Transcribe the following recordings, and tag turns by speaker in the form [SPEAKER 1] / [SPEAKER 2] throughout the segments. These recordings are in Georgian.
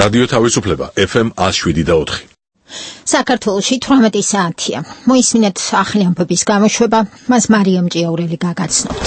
[SPEAKER 1] რადიო თავისუფლება FM 107.4.
[SPEAKER 2] საქართველოში 18 საათია. მოისმინეთ ახალი ამბების გამოშვება, მას მარიამ ჭიაურელი გაგაცნობთ.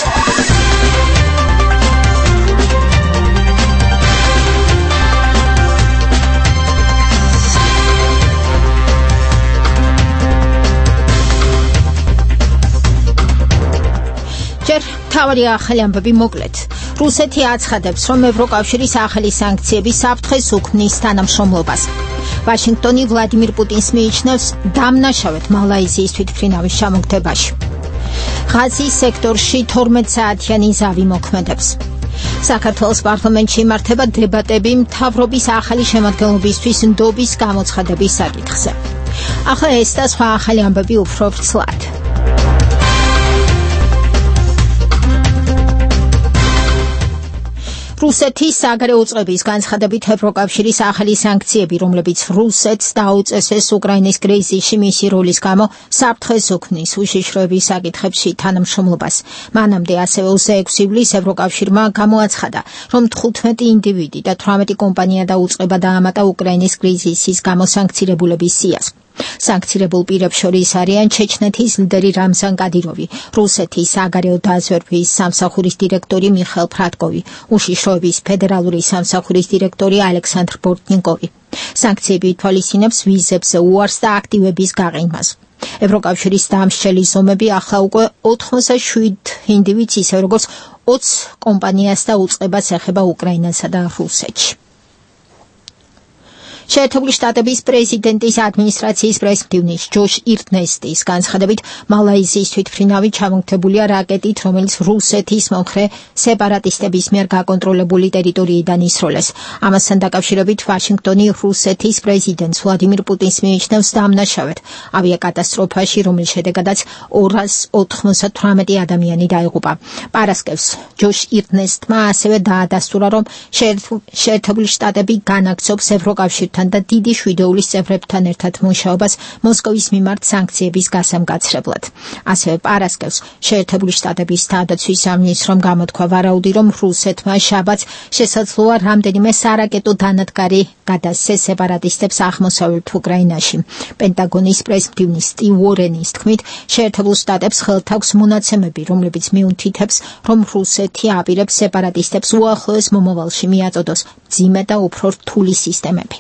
[SPEAKER 2] თავი ახალი ამბები მოკლედ. რუსეთი აცხადებს, რომ ევროკავშირის ახალი სანქციები საფრთხეს უქმნის თანამშრომლობას. ვაშინგტონი ვლადიმირ პუტინს მიიჩნევს დამნაშავედ მალაიზიის თვითმფრინავის ჩამოგდებაში. ღაზის სექტორში 12 საათიანი ზავი მოქმედებს. საქართველოს პარლამენტში იმართება დებატები მთავრობის ახალი შემადგენლობისთვის ნდობის გამოცხადების საკითხზე. ახლა ეს და სხვა ახალი ამბები უფრო ვრცლად. რუსეთის საგარეო უწყების განცხადებით ევროკავშირის ახალი სანქციები, რომლებიც რუსეთს დაუწესეს უკრაინის კრიზისში მისი როლის გამო, საფრთხეს უქმნის უშიშროების საკითხებში თანამშრომლობას. მანამდე ასევე 26 ივლისს ევროკავშირმა გამოაცხადა, რომ 15 ინდივიდი და 18 კომპანია და უწყება დაამატა უკრაინის კრიზისის გამო სანქცირებულების სიას. სანქცირებულ პირებს შორის არიან ჩეჩნეთის ლიდერი რამზან კადიროვი, რუსეთის საგარეო დაზვერვის სამსახურის დირექტორი მიხეილ ფრატკოვი, უშიშროების ფედერალური სამსახურის დირექტორი ალექსანდრ ბორტნიკოვი. სანქციები ითვალისწინებს ვიზებზე უარს და აქტივების გაყიდვას. ევროკავშირის დამსჯელი ზომები ახლა უკვე 87 ინდივიდს, ისე როგორც 20 კომპანიას და უწყებას ეხება უკრაინასა და რუსეთში. შეერთებული შტატების პრეზიდენტის ადმინისტრაციის პრესმდივნის ჯოშ ირნესტის განცხადებით, მალაიზიის თვითმფრინავი ჩამოგდებულია რაკეტით, რომელიც რუსეთის მომხრე სეპარატისტების მიერ გაკონტროლებული ტერიტორიიდან ისროლეს. ამასთან დაკავშირებით ვაშინგტონი რუსეთის პრეზიდენტს ვლადიმირ პუტინს მიიჩნევს დამნაშავედ ავიაკატასტროფაში, რომლის შედეგადაც 298 ადამიანი დაიღუპა. პარასკევს ჯოშ ირნესტმა ასევე დაადასტურა, რომ შეერთებული შტატები განაგრძობს ევროკავშირ და დიდი შვიდეულის წევრებთან ერთად მუშაობას მოსკოვის მიმართ სანქციების გასამკაცრებლად. ასევე პარასკევს შეერთებული შტატების თავდაცვის სამინისტრომ გამოთქვა ვარაუდი, რომ რუსეთმა შაბათს შესაძლოა რამდენიმე სარაკეტო დანადგარი გადასცეს სეპარატისტებს აღმოსავლეთ უკრაინაში. პენტაგონის პრესმდივნის სტივ უორენის თქმით, შეერთებულ შტატებს ხელთ აქვს მონაცემები, რომლებიც მიუთითებს, რომ რუსეთი აპირებს სეპარატისტებს უახლოეს მომავალში მიაწოდოს მძიმე და უფრო რთული სისტემები.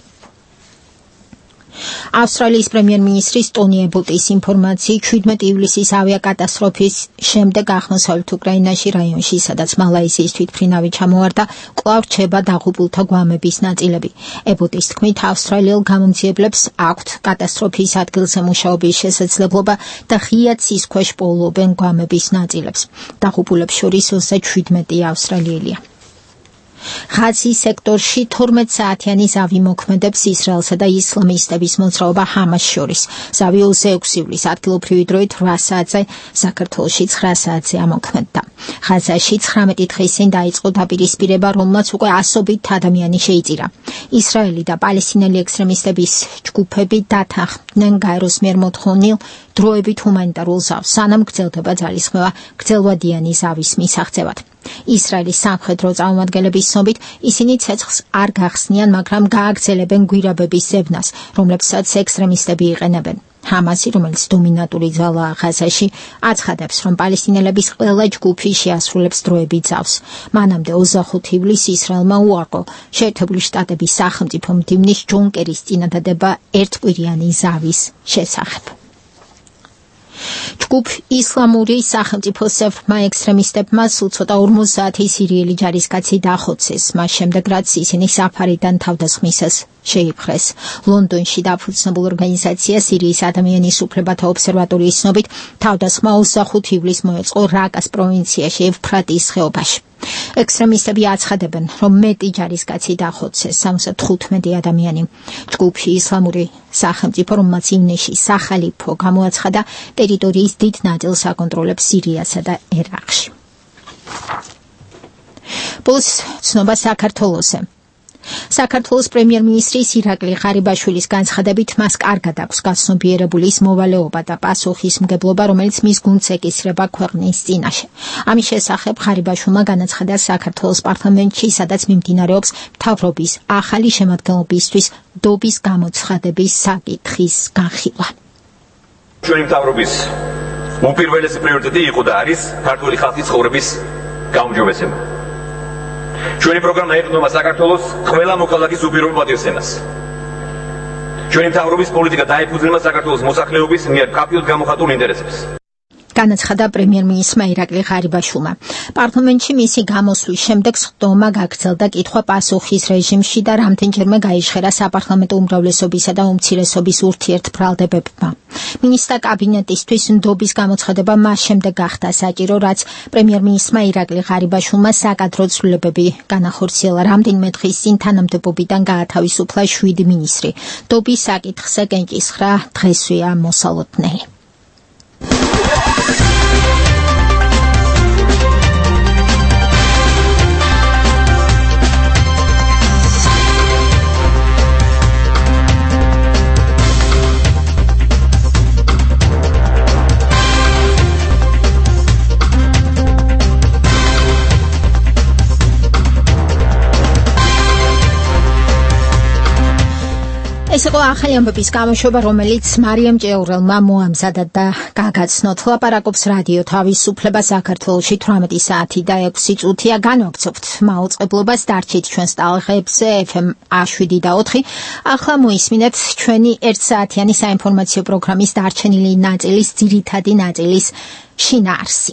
[SPEAKER 2] ავსტრალიის პრემიერ-მინისტრის ტონი ებოტის ინფორმაციით 17 ივლისის ავიაკატასტროფის შემდეგ აღმოსავლეთ უკრაინაში რაიონში, სადაც მალაიზიის თვითმფრინავი ჩამოვარდა, კვლავ რჩება დაღუპულთა გვამების ნაწილები. ებოტის თქმით, ავსტრალიელ გამომძიებლებს აქვთ კატასტროფის ადგილზე მუშაობის შესაძლებლობა და ღია ცის ქვეშ პოულობენ გვამების ნაწილებს. დაღუპულებს შორის 27 ავსტრალიელია. ღაზის სექტორში 12 საათიანი ზავი მოქმედებს ისრაელსა და ისლამისტების მოძრაობა ჰამას შორის. ზავი 26 ივლისს ადგილობრივი დროით 8 საათზე, საქართველოში 9 საათზე ამოქმედდა. ღაზაში 19 დღის წინ დაიწყო დაპირისპირება, რომელმაც უკვე ასობით ადამიანი შეიწირა. ისრაელი და პალესტინელი ექსტრემისტების ჯგუფები დათანხმდნენ გაეროს მიერ მოთხოვნილ დროებით ჰუმანიტარულ ზავს, სანამ გრძელდება ძალისხმევა გრძელვადიანი ზავის მისაღწევად. ისრაელის სამხედრო წარმომადგენლების ცნობით, ისინი ცეცხლს არ გახსნიან, მაგრამ გააგრძელებენ გვირაბების ზებნას, რომლებსაც ექსტრემისტები იყენებენ. ჰამასი, რომელიც დომინანტური ძალაა ღაზაში, აცხადებს, რომ პალესტინელების ყველა ჯგუფი შეასრულებს დროებით ზავს. მანამდე 25 ივლისს ისრაელმა უარყო შეერთებული შტატების სახელმწიფო მდივნის ჯონ კერის წინადადება ერთკვირიანი ზავის შესახებ. ჯგუფ ისლამური სახელმწიფო სეფრმა ექსტრემისტებმა სულ ცოტა 50 სირიელი ჯარისკაცი დაახოცეს, მას შემდეგ რაც ისინი საფარიდან თავდასხმისას შეიპყრეს. ლონდონში დაფუძნებულ ორგანიზაცია სირიის ადამიანის უფლებათა ობსერვატორიის ცნობით, თავდასხმა 25 ივლისს მოეწყო რაკას პროვინციაში ევფრატის ხეობაში. ექსტრემისტები აცხადებენ, რომ მეტი ჯარისკაცი დაახოცეს, 75 ადამიანი. ჯგუფი ისლამური სახელმწიფო, რომელმაც ივნისში სახალიფო გამოაცხადა, ტერიტორიის დიდ ნაწილს აკონტროლებს სირიასა და ერაყში. ბოლოს ცნობა საქართველოსზე. საქართველოს პრემიერ-მინისტრის ირაკლი ღარიბაშვილის განცხადებით მას კარგად აქვს გაცნობიერებული ის მოვალეობა და პასუხისმგებლობა, რომელიც მის გუნდს ეკისრება ქვეყნის წინაშე. ამის შესახებ ღარიბაშვილმა განაცხადა საქართველოს პარლამენტში, სადაც მიმდინარეობს მთავრობის ახალი შემადგენლობისთვის დობის გამოცხადების საკითხის განხილვა.
[SPEAKER 3] ჩვენი მთავრობის უპირველესი პრიორიტეტი იყო და არის ქართული ხალხის ცხოვრების გაუმჯობესება. ჩვენი პროგრამა ეყრდნობა საქართველოს ყველა მოქალაქის უპირობო პატივსცემას. ჩვენი მთავრობის პოლიტიკა დაეფუძნება საქართველოს მოსახლეობის მიერ კაფილად გამოხატულ ინტერესებს.
[SPEAKER 2] განაცხადა პრემიერ-მინისტრმა ირაკლი ღარიბაშვილმა. პარლამენტში მისი გამოსვლის შემდეგ სხდომა გაგრძელდა კითხვა-პასუხის რეჟიმში და რამდენჯერმე გაიჟღერა საპარლამენტო უმრავლესობისა და უმცირესობის ურთიერთბრალდებებმა. მინისტრთა კაბინეტისთვის ნდობის გამოცხადება მას შემდეგ გახდა საჭირო, რაც პრემიერ-მინისტრმა ირაკლი ღარიბაშვილმა საკადრო ცვლილებები განახორციელა. რამდენიმე დღის წინ თანამდებობიდან გაათავისუფლა 7 მინისტრი. ნდობის საკითხზე გენჭისხრა დღესვეა მოსალოდნელი. ეს იყო ახალი ამბების გამოშვება, რომელიც მარიამ ჭეურელმა მოამზადა და გაგაცნოთ. ლაპარაკობს რადიო თავისუფლება საქართველოში 18 საათი და 6 წუთია. განვაგრძობთ მაუწყებლობას, დარჩით ჩვენს ტალღებზე FM 7 და 4. ახლა მოისმინეთ ჩვენი 1 საათიანი საინფორმაციო პროგრამის დარჩენილი ნაწილის ძირითადი ნაწილის შინაარსი.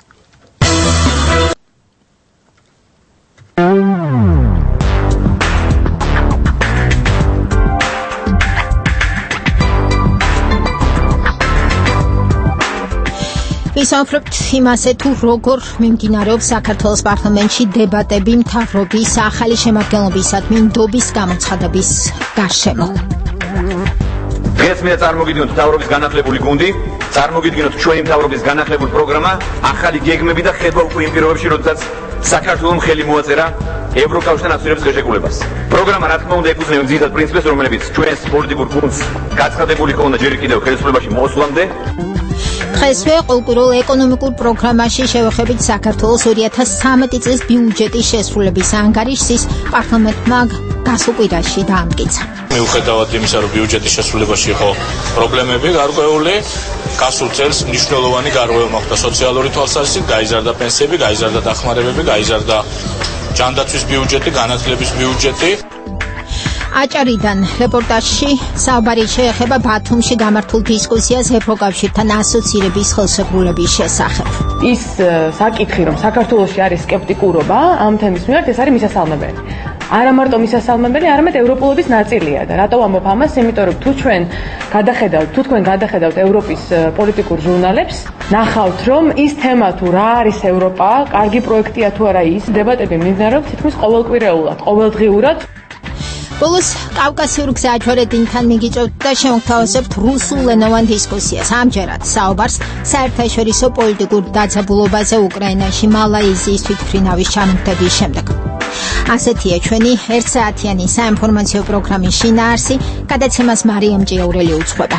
[SPEAKER 2] ვისაუბრებთ იმაზე, თუ როგორ მიმდინარეობს საქართველოს პარლამენტში დებატები მთავრობის ახალი შემადგენლობისადმი ნდობის გამოცხადების გარშემო.
[SPEAKER 3] დღეს მე წარმოგიდგენთ მთავრობის განახლებული გუნდი, წარმოგიდგენთ ჩვენი მთავრობის განახლებულ პროგრამა, ახალი გეგმები და ხედვა უკვე იმ პირობებში, როდესაც საქართველოს ხელი მოაწერა ევროკავშირთან ასოცირების ხელშეკრულებას. პროგრამა რა თქმა უნდა ეკუთვნება ძირითად პრინციპებს, რომლებიც ჩვენს პოლიტიკურ გუნდს გაცხადებული ქონდა ჯერ კიდევ ხელისუფლებაში მოსვლამდე. დღესვე ყოლკურულ ეკონომიკურ პროგრამაში შევეხებით საქართველოს 2013 წლის ბიუჯეტის შესრულების ანგარიშის პარლამენტმა გასულ კვირაში დაამტკიცა.
[SPEAKER 4] მიუხედავად იმისა, რომ ბიუჯეტის შესრულებაში იყო პრობლემები გარკვეული, გასულ წელს მნიშვნელოვანი გარღვევა მოხდა სოციალური თვალსაზრისით, გაიზარდა პენსიები, გაიზარდა დახმარებები, გაიზარდა ჯანდაცვის ბიუჯეტი, განათლების ბიუჯეტი.
[SPEAKER 2] აჭარიდან რეპორტაჟში საუბარი შეეხება ბათუმში გამართულ დისკუსიას ევროკავშირთან ასოცირების ხელშეკრულების შესახებ.
[SPEAKER 5] ის საკითხი, რომ საქართველოში არის სკეპტიკურობა ამ თემის მიმართ, ეს არის მისასალმებელი. არა მარტო მისასალმებელი, არამედ ევროპულობის ნაწილია და რატო ვამბობ ამას? იმიტომ რომ თუ თქვენ გადახედავთ ევროპის პოლიტიკურ ჟურნალებს, ნახავთ რომ ის თემა თუ რა არის ევროპა, კარგი პროექტია თუ არა ის, დებატები მიმდინარეობს თითქმის ყოველკვირეულად, ყოველდღიურად.
[SPEAKER 2] ბოლოს კავკასიურ გზაჯვარედინთან მიგიწევთ და შემოგთავაზებთ რუსულენოვან დისკუსიას. ამჯერად საუბარს საერთაშორისო პოლიტიკურ დაძაბულობაზე უკრაინაში მალაიზიის თვითმფრინავის ჩამოგდების შემდეგ. ასეთია ჩვენი 1 საათიანი საინფორმაციო პროგრამის შინაარსი, გადაცემას მარიამ ჭეურელი უძღვება.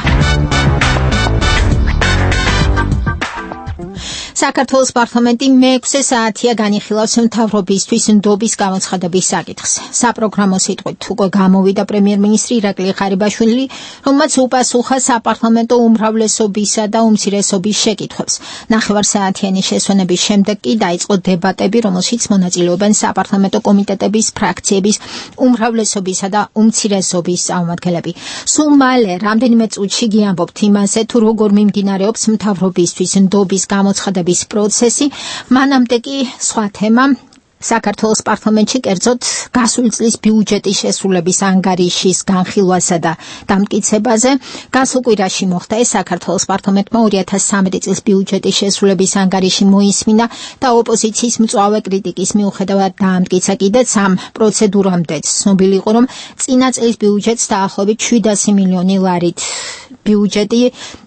[SPEAKER 2] საქართველოს პარლამენტი მე-6 საათია განიხილავს მთავრობისთვის ნდობის გამოცხადების საკითხს. საპროგრამო სიტყვით უკვე გამოვიდა პრემიერ-მინისტრი ირაკლი ღარიბაშვილი, რომელმაც უპასუხა საპარლამენტო უმრავლესობისა და უმცირესობის შეკითხვებს. 9 საათიანი შესვენების შემდეგ კი დაიწყო დებატები, რომელშიც მონაწილეობენ საპარლამენტო კომიტეტების, ფრაქციების, უმრავლესობისა და უმცირესობის წარმომადგენლები. სულ მალე რამდენიმე წუთში გიამბობთ იმაზე, თუ როგორ მიმდინარეობს მთავრობისთვის ნდობის გამოცხადების პროცესი. მანამდე კი სხვა თემა საქართველოს პარლამენტში კერძოდ გასული წლის ბიუჯეტის შესრულების ანგარიშის განხილვასა და დამტკიცებაზე. გასულ კვირაში მოხდა ეს. საქართველოს პარლამენტმა 2013 წლის ბიუჯეტის შესრულების ანგარიში მოისმინა და ოპოზიციის მწვავე კრიტიკის მიუხედავად დაამტკიცა კიდეც ამ პროცედურამდეც. ცნობილი იყო, რომ წინა წლის ბიუჯეტს დაახლოებით 700 მილიონი ლარით ბიუჯეტი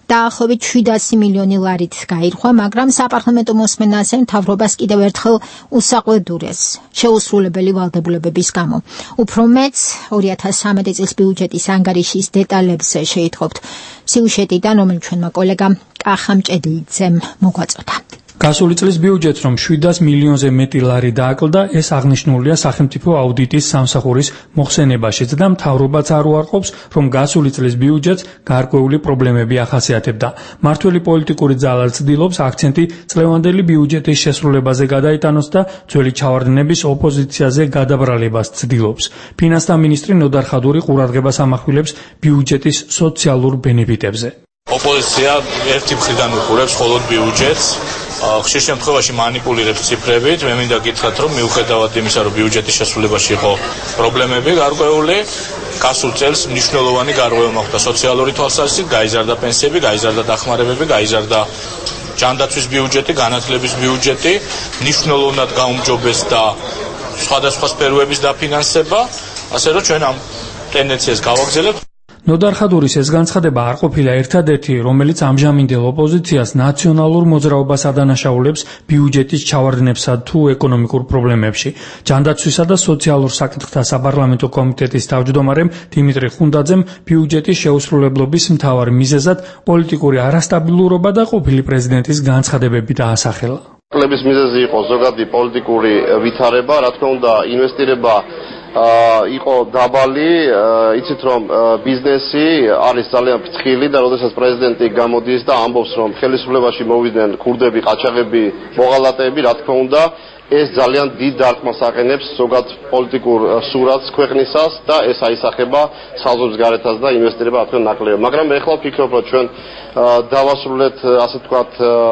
[SPEAKER 2] დაახლოებით 700 მილიონი ლარით გაირხვა, მაგრამ საპარლამენტო მოსმენაზე მთავრობას კიდევ ერთხელ უსაყვედურეს შეუსრულებელი ვალდებულებების გამო. უფრო მეც 2013 წლის ბიუჯეტის ანგარიშის დეტალებზე შეითხოვთ სიუჟეტიდან, რომელიც ჩვენმა კოლეგამ კახა მჭედლიძემ მოგვაწოდა.
[SPEAKER 6] გასული წლის ბიუჯეტს რომ 700 მილიონზე მეტი ლარი დააკლდა, ეს აღნიშნულია სახელმწიფო აუდიტის სამსახურის მოხსენებაშიც და მთავრობაც არ უარყოფს, რომ გასული წლის ბიუჯეტს გარკვეული პრობლემები ახასიათებდა. მართველი პოლიტიკური ძალა ცდილობს აქცენტი წლევანდელი ბიუჯეტის შესრულებაზე გადაიტანოს და ძველი ჩავარდნების ოპოზიციაზე გადაბრალებას ცდილობს. ფინანსთა მინისტრი ნოდარ ხადური ყურადღებას ამახვილებს ბიუჯეტის სოციალურ ბენეფიტებზე.
[SPEAKER 4] ოპოზიცია ერთი მხრიდან უყურებს მხოლოდ ბიუჯეტს, ხშირ შემთხვევაში მანიპულირებს ციფრებით. მე მინდა გითხრათ, რომ მიუხედავად იმისა, რომ ბიუჯეტის შესრულებაში იყო პრობლემები გარკვეული, გასულ წელს მნიშვნელოვანი გარღვევა მოხდა სოციალური თვალსაზრისით, გაიზარდა პენსიები, გაიზარდა დახმარებები, გაიზარდა ჯანდაცვის ბიუჯეტი, განათლების ბიუჯეტი, მნიშვნელოვნად გაუმჯობესდა სხვადასხვა სფეროების დაფინანსება, ასე რომ ჩვენ ამ ტენდენციას გავაგრძელებთ.
[SPEAKER 6] ნოდარ ხადურის ეს განცხადება არ ყოფილა ერთადერთი, რომელიც ამჟამინდელ ოპოზიციას ნაციონალურ მოძრაობას ადანაშაულებს ბიუჯეტის ჩავარდნებსა თუ ეკონომიკურ პრობლემებში. ჯანდაცვისა და სოციალურ საკითხთა საპარლამენტო კომიტეტის თავმჯდომარემ დიმიტრი ხუნდაძემ ბიუჯეტის შეუსრულებლობის მთავარ მიზეზად პოლიტიკური არასტაბილურობა და ყოფილი პრეზიდენტის განცხადებები დაასახელა.
[SPEAKER 7] კლების მიზეზი იყო ზოგადი პოლიტიკური ვითარება, რა თქმა უნდა, ინვესტირება იყო დაბალი, იცით რომ ბიზნესი არის ძალიან ფრთხილი და როდესაც პრეზიდენტი გამოდის და ამბობს რომ ხელისუფლებაში მოვიდნენ ქურდები, ყაჩაღები, მოღალატეები, რა თქმა უნდა, ეს ძალიან დიდ დარტყმას აყენებს ზოგად პოლიტიკურ სურათს ქვეყნისას და ეს აისახება საზღვრების გარეთაც და ინვესტირება რა თქმა უნდა ნაკლებია. მაგრამ მე ახლა ვფიქრობ რომ ჩვენ დავასრულეთ ასე ვთქვათ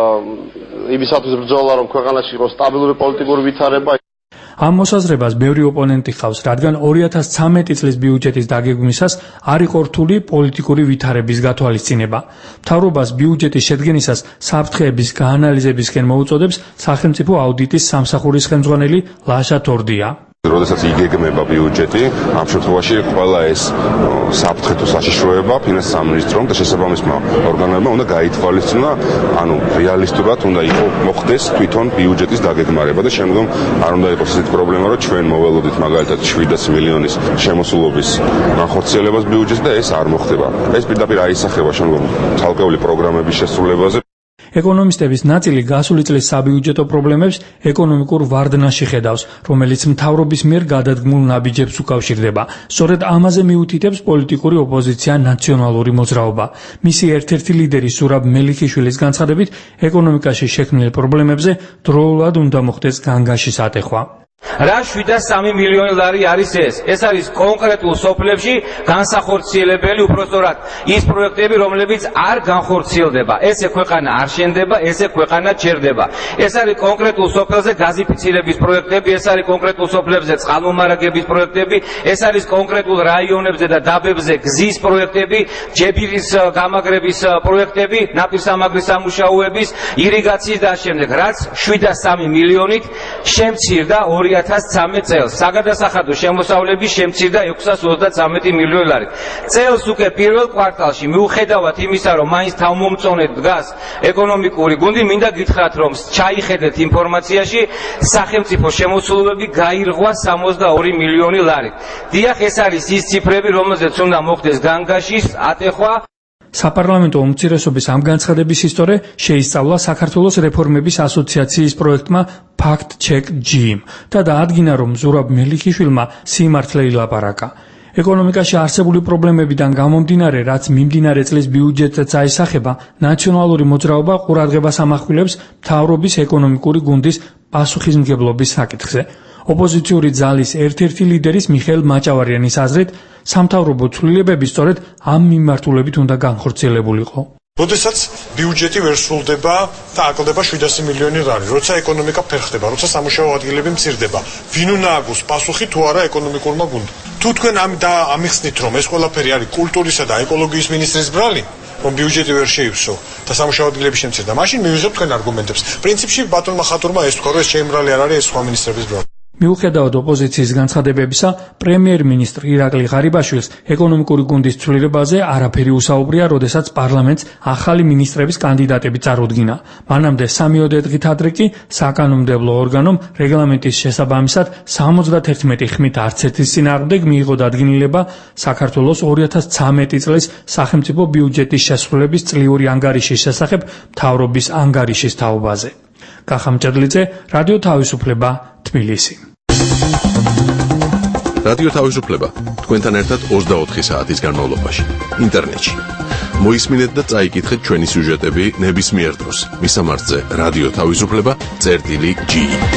[SPEAKER 7] იმისათვის ბრძოლა რომ ქვეყანაში იყოს სტაბილური პოლიტიკური ვითარება.
[SPEAKER 6] ამ მოსაზრებას ბევრი ოპონენტი ხავს, რადგან 2013 წლის ბიუჯეტის დაგეგმვისას არ იყო რთული პოლიტიკური ვითარების გათვალისწინება. მთავრობას ბიუჯეტის შედგენისას საფრთხეების გაანალიზებისკენ მოუწოდებს სახელმწიფო აუდიტის სამსახურის ხელმძღვანელი ლაშა თორდია.
[SPEAKER 8] როდესაც იგეგმება ბიუჯეტი, ამ შემთხვევაში ყველა ეს საფრთხე თუ საშიშროება ფინანსთა სამინისტრომ და შესაბამისმა ორგანოებმა უნდა გაითვალისწინო, ანუ რეალისტურად უნდა მოხდეს თვითონ ბიუჯეტის დაგეგმარება და შემდგომ არ უნდა იყოს ესეთი პრობლემა, რომ ჩვენ მოველოდით მაგალითად 700 მილიონის შემოსულობის განხორციელებას ბიუჯეტს და ეს არ მოხდება. ეს პირდაპირ აისახება შემდგომ ცალკეული პროგრამების შესრულებაზე.
[SPEAKER 6] ეკონომისტების ნაწილი გასული წლის საბიუჯეტო პრობლემებს ეკონომიკურ ვარდნაში ხედავს, რომელიც მთავრობის მიერ გადადგმულ ნაბიჯებს უკავშირდება. სწორედ ამაზე მიუთითებს პოლიტიკური ოპოზიცია ნაციონალური მოძრაობა. მისი ერთ-ერთი ლიდერი ზურაბ მელიქიშვილის განცხადებით, ეკონომიკაში შექმნილ პრობლემებზე დროულად უნდა მოხდეს განგაშის ატეხვა.
[SPEAKER 9] რა 703 მილიონი ლარი არის ეს? ეს არის კონკრეტულ სოფლებში განსახორციელებელი, უпростоრად ის პროექტები, რომლებიც არ განხორციელდება. ესე ქვეყანა არ შენდება, ესე ქვეყანა ჩერდება. ეს არის კონკრეტულ სოფელზე გაზიფიცირების პროექტები, ეს არის კონკრეტულ სოფლებზე წყალმომარაგების პროექტები, ეს არის კონკრეტულ რაიონებზე და დაბებზე გზის პროექტები, ჯებირის გამაგრების პროექტები, ნაპირსამაგრის სამუშაოების, ირიგაციის და შემდეგ, რაც 703 მილიონით შემცირდა 2013 წელს. საგადასახადო შემოსავლები შემცირდა 633 მილიონი ლარით. წელს უკვე პირველ კვარტალში მიუხედავად იმისა, რომ მაინც თავმომწონედ დგას ეკონომიკური გუნდი, მინდა გითხრათ, რომ ჩაიხედეთ ინფორმაციაში სახელმწიფო შემოსულობები გაირღვა 62 მილიონი ლარით. დიახ, ეს არის ის ციფრები, რომელზეც უნდა მოხდეს განგაშის ატეხვა.
[SPEAKER 6] საპარლამენტო უმცირესობის ამ განცხადების ისტორია შეისწავლა საქართველოს რეფორმების ასოციაციის პროექტმა Fact Check GM და დაადგინა, რომ ზურაბ მელიქიშვილმა სიმართლე ილაპარაკა. ეკონომიკაში არსებული პრობლემებიდან გამომდინარე, რაც მიმდინარე წლის ბიუჯეტსაც აისახება, ნაციონალური მოძრაობა ყურადღებას ამახვილებს მთავრობის ეკონომიკური გუნდის პასუხისმგებლობის საკითხზე. ოპოზიციური ძალის ერთ-ერთი ლიდერის მიხეილ მაჭავარიანის აზრით, სამთავრობო ცვლილებები სწორედ ამ მიმართულებით უნდა განხორციელებულიყო.
[SPEAKER 10] როდესაც ბიუჯეტი ვერ სრულდება და აკლდება 700 მილიონი ლარი, როცა ეკონომიკა ფერხდება, როცა სამუშაო ადგილები მცირდება, ვინ უნდა აგოს პასუხი თუ არა ეკონომიკურმა გუნდმა? თუ თქვენ ამიხსნით, რომ ეს ყველაფერი არის კულტურისა და ეკოლოგიის მინისტრის ბრალი, რომ ბიუჯეტი ვერ შეივსო და სამუშაო ადგილები შემცირდა, მაშინ მივიღებთ თქვენ არგუმენტებს. პრინციპში ბატონმა ხატურმა ეს თქვა, რომ ეს ჩემი ბრალი არ არის, ეს სხვა მინისტრების ბრალი.
[SPEAKER 6] მიუხედავად ოპოზიციის განცხადებებისა, პრემიერ-მინისტრ ირაკლი ღარიბაშვილს ეკონომიკური გუნდის ცვლილებაზე არაფერი უსაუბრია, როდესაც პარლამენტს ახალი მინისტრების კანდიდატები წარუდგინა. მანამდე 3 დღით ადრე კი საკანონმდებლო ორგანომ რეგლამენტის შესაბამისად 71 ხმით არც ერთის წინააღმდეგ მიიღო დადგენილება საქართველოს 2013 წლის სახელმწიფო ბიუჯეტის შესრულების წლიური ანგარიშის შესახებ მთავრობის ანგარიშის თაობაზე. კახა მჭედლიძე, რადიო თავისუფლება, თბილისი.
[SPEAKER 1] რადიო თავისუფლება თქვენთან ერთად 24 საათის განმავლობაში ინტერნეტში. მოისმინეთ და წაიკითხეთ ჩვენი სიუჟეტები ნებისმიერ დროს. მისამართზე რადიო თავისუფლება.gi.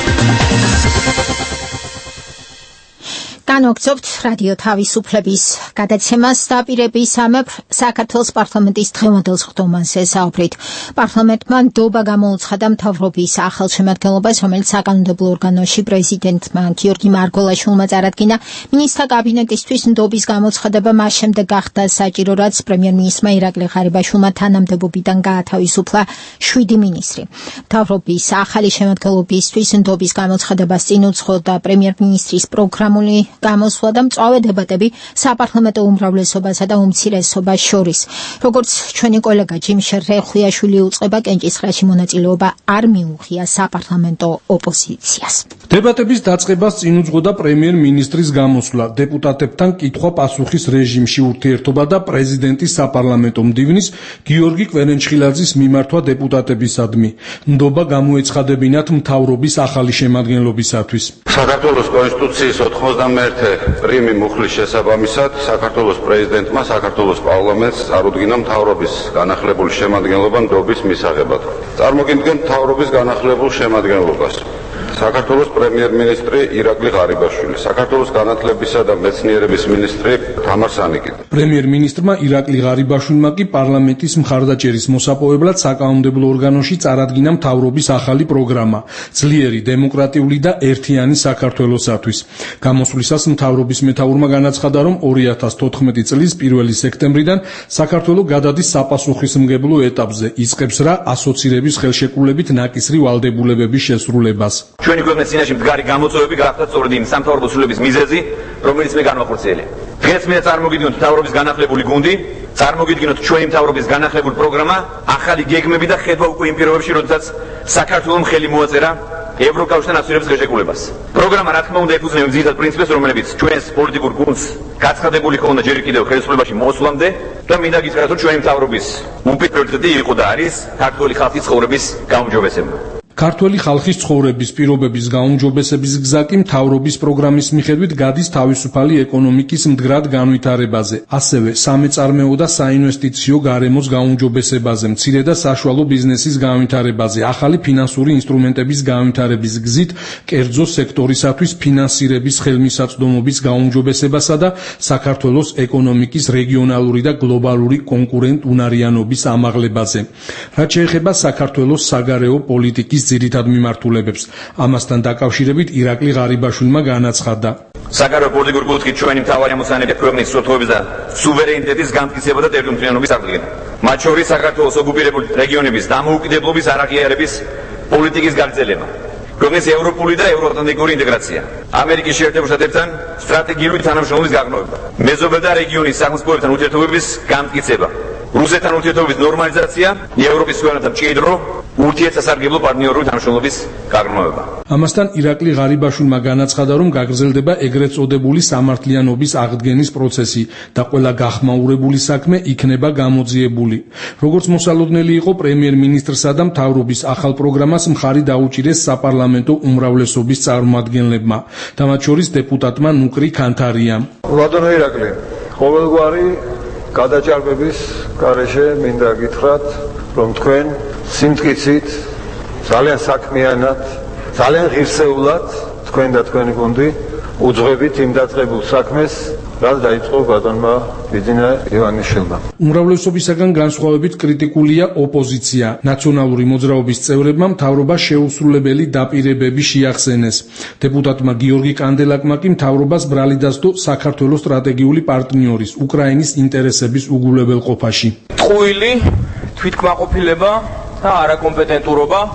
[SPEAKER 2] განვაგრძობთ რადიო თავისუფლების გადაცემას და პირებისამებრ საქართველოს პარლამენტის დღევანდელ სხდომაზე საუბრით. პარლამენტმა ნდობა გამოუცხადა მთავრობის ახალ შემადგენლობას, რომელიც საკანონმდებლო ორგანოში პრეზიდენტმა გიორგი მარგველაშვილმა წარადგინა. მინისტრთა კაბინეტისთვის ნდობის გამოცხადება მას შემდეგ გახდა საჭირო, რაც პრემიერ-მინისტრმა ირაკლი ღარიბაშვილმა თანამდებობიდან გაათავისუფლა 7 მინისტრი. მთავრობის ახალი შემადგენლობისთვის ნდობის გამოცხადებას წინ უძღოდა პრემიერ-მინისტრის პროგრამული გამოსვლა და მწვავე დებატები საპარლამენტო უმრავლესობასა და უმცირესობას შორის. როგორც ჩვენი კოლეგა ჯიმ შერხეხვიაშვილი უწყება, კენჭისყრაში მონაწილეობა არ მიუღია საპარლამენტო ოპოზიციას.
[SPEAKER 11] დებატების დაწყებას წინ უძღოდა პრემიერ-მინისტრის გამოსვლა, დეპუტატებთან კითხვა-პასუხის რეჟიმში ურთიერთობა და პრეზიდენტის საპარლამენტო მდივნის გიორგი კვერენჩხილაძის მიმართვა დეპუტატებისადმი. ნდობა გამოეცხადებინათ მთავრობის ახალი შემადგენლობისათვის.
[SPEAKER 8] საქართველოს კონსტიტუციის 91 პრიმი მუხლის შესაბამისად საქართველოს პრეზიდენტმა საქართველოს პარლამენტს წარუდგინა მთავრობის განახლებული შემადგენლობა ნდობის მისაღებად. წარმოგიდგენთ მთავრობის განახლებულ შემადგენლობას. საქართველოს პრემიერ-მინისტრი ირაკლი ღარიბაშვილი, საქართველოს განათლებისა და მეცნიერების მინისტრი თამარ სანიკიძე.
[SPEAKER 11] პრემიერ-მინისტრმა ირაკლი ღარიბაშვილმა კი პარლამენტის მხარდაჭერის მოსაპოვებლად საკანონმდებლო ორგანოში წარადგინა მთავრობის ახალი პროგრამა ძლიერი, დემოკრატიული და ერთიანი საქართველოსათვის. გამოსვლისას მთავრობის მეთაურმა განაცხადა, რომ 2014 წლის 1 სექტემბრიდან საქართველო გადადის საპასუხისმგებლო ეტაპზე, იწყებს რა ასოცირების ხელშეკრულებით ნაკისრი ვალდებულებების შესრულებას.
[SPEAKER 3] ჩვენი ქვეყნის წინაშე მდგარი გამოწვევები გახდა სწორედ იმ სამთავრობო სრულების მიზეზი, რომელიც მე განვახორციელე. დღეს მე წარმოგიდგენთ მთავრობის განახლებული გუნდი, წარმოგიდგენთ ჩვენი მთავრობის განახლებული პროგრამა, ახალი გეგმები და ხედვა უკვე იმ პირობებში, როდესაც საქართველომ ხელი მოაწერა ევროკავშირთან ასოცირების ხელშეკრულებას. პროგრამა რა თქმა უნდა ეფუძნება ძირითად პრინციპებს, რომლებიც ჩვენს პოლიტიკურ გუნდს გაცხადებული ჰქონდა ჯერ კიდევ ხელისუფლებაში მოსვლამდე და მინდა გითხრათ, რომ ჩვენი მთავრობის უპირატესობა იყო და არის ქართული ხალხის ცხოვრების გაუმჯობესება.
[SPEAKER 11] ქართველი ხალხის ცხოვრების პირობების გაუმჯობესების გზა კი მთავრობის პროგრამის მიხედვით გადის თავისუფალი ეკონომიკის მდგრად განვითარებაზე, ასევე სამეწარმეო და საინვესტიციო გარემოს გაუმჯობესებაზე, მცირე და საშუალო ბიზნესის განვითარებაზე, ახალი ფინანსური ინსტრუმენტების განვითარების გზით, კერძო სექტორისათვის ფინანსირების ხელმისაწვდომობის გაუმჯობესებასა და საქართველოს ეკონომიკის რეგიონალური და გლობალური კონკურენტუნარიანობის ამაღლებაზე. რაც შეეხება საქართველოს საგარეო პოლიტიკის ძირითად მიმართულებებს. ამასთან დაკავშირებით ირაკლი ღარიბაშვილმა განაცხადა.
[SPEAKER 3] საგარეო პოლიტიკურ კუთხით ჩვენი მთავარი ამოცანებია ქვეყნის სრულყოფის და სუვერენიტეტის განმტკიცება და ტერიტორიულობის აღდგენა. მათ შორის საქართველოს ოკუპირებული რეგიონების დამოუკიდებლობის არაღიარების პოლიტიკის გაგრძელება. ქვეყნის ევროპული და ევროატლანტიკური ინტეგრაცია. ამერიკის შეერთებულ შტატებთან სტრატეგიული თანამშრომლობის გაღრმავება. მეზობელ და რეგიონის სახელმწიფოებთან ურთიერთობების განმტკიცება. რუსეთთან ურთიერთობების ნორმალიზაცია, ევროპის ქვეყნებთან მჭიდრო ურთიერთსასარგებლო პარტნიორული თანამშრომლობის გაღრმავება.
[SPEAKER 11] ამასთან ირაკლი ღარიბაშვილმა განაცხადა, რომ გაგრძელდება ეგრეთ წოდებული სამართლიანობის აღდგენის პროცესი და ყველა გახმაურებული საქმე იქნება გამოძიებული. როგორც მოსალოდნელი იყო პრემიერ-მინისტრსა და მთავრობის ახალ პროგრამას მხარი დაუჭირეს საპარლამენტო უმრავლესობის წარმომადგენლებმა და მათ შორის დეპუტატმა ნუკრი ქანთარიამ.
[SPEAKER 12] ბატონო ირაკლი, ყოველგვარი გადაჭარბების გარეშე მინდა გითხრათ, რომ თქვენ სიმტკიცით, ძალიან საქმიანად, ძალიან ღირსეულად თქვენ და თქვენი გუნდი უძღვებით იმ დაწყებულ საქმეს, რაც დაიწყო ბატონმა ბიძინა ივანიშვილმა.
[SPEAKER 11] უმრავლესობისაგან განსხვავებით კრიტიკულია ოპოზიცია. ნაციონალური მოძრაობის წევრებმა მთავრობას შეუსრულებელი დაპირებები შეახსენეს. დეპუტატმა გიორგი კანდელაკმა კი მთავრობას ბრალი დასდო საქართველოს სტრატეგიული პარტნიორის უკრაინის ინტერესების უგულებელყოფაში.
[SPEAKER 9] ტყუილი, თვითკმაყოფილება და არაკომპეტენტურობა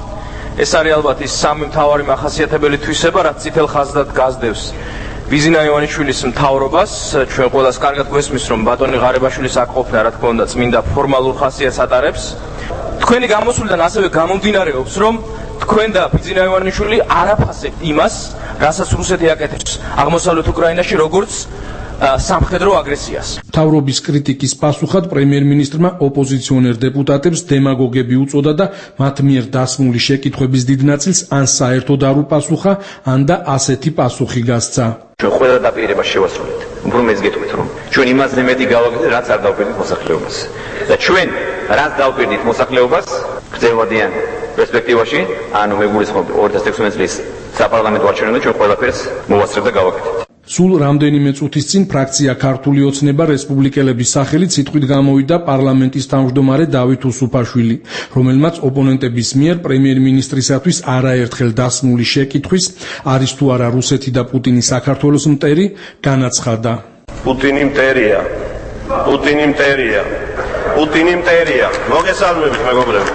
[SPEAKER 13] ეს არის ალბათ ის სამი მთავარი მახასიათებელი თვისება, რაც წითელ ხაზად გასდევს ბიზინა ივანიშვილის მთავრობას. ჩვენ ყველას კარგად გვესმის, რომ ბატონი ღარებაშვილის აქ ყოფნა, რა თქმა უნდა, წმინდა ფორმალურ ხასიათს ატარებს. თქვენი გამოსვლიდან ასევე გამომდინარეობს, რომ თქვენ და ბიზინა ივანიშვილი არ აფასებთ იმას, რასაც რუსეთი აკეთებს აღმოსავლეთ უკრაინაში, როგორც სამხედრო აგრესიას.
[SPEAKER 11] მთავრობის კრიტიკის პასუხად პრემიერ-მინისტრმა ოპოზიციონერ დეპუტატებს დემაგოგები უწოდა და მათ მიერ დასმული შეკითხვების დიდ ნაწილს ან საერთოდ არ უპასუხა, ან და ასეთი პასუხი გასცა.
[SPEAKER 3] ჩვენ ყველა დაპირებას შევასრულეთ. უფრო მეც გეტყვით, რომ ჩვენ იმაზე მეტი გავაკეთეთ, რაც არ დავფერდით მოსახლეობას. და ჩვენ რაც დავფერდით მოსახლეობას, გრძელვადიან პერსპექტივაში, ანუ მეგულისხმობ 2016 წლის საპარლამენტო არჩევნებში ჩვენ ყველაფერს მოვასწრებთ და გავაკეთებთ.
[SPEAKER 11] სულ რამდენიმე წუთის წინ ფრაქცია ქართული ოცნება რესპუბლიკელების სახელით სიტყვით გამოვიდა პარლამენტის თავმჯდომარე დავით უსუფაშვილი, რომელმაც ოპონენტების მიერ პრემიერ-მინისტრისათვის არაერთხელ დასმული შეკითხვის არის თუ არა რუსეთი და პუტინი საქართველოს მტერი განაცხადა.
[SPEAKER 7] პუტინი მტერია. მოგესალმებით მეგობრებო.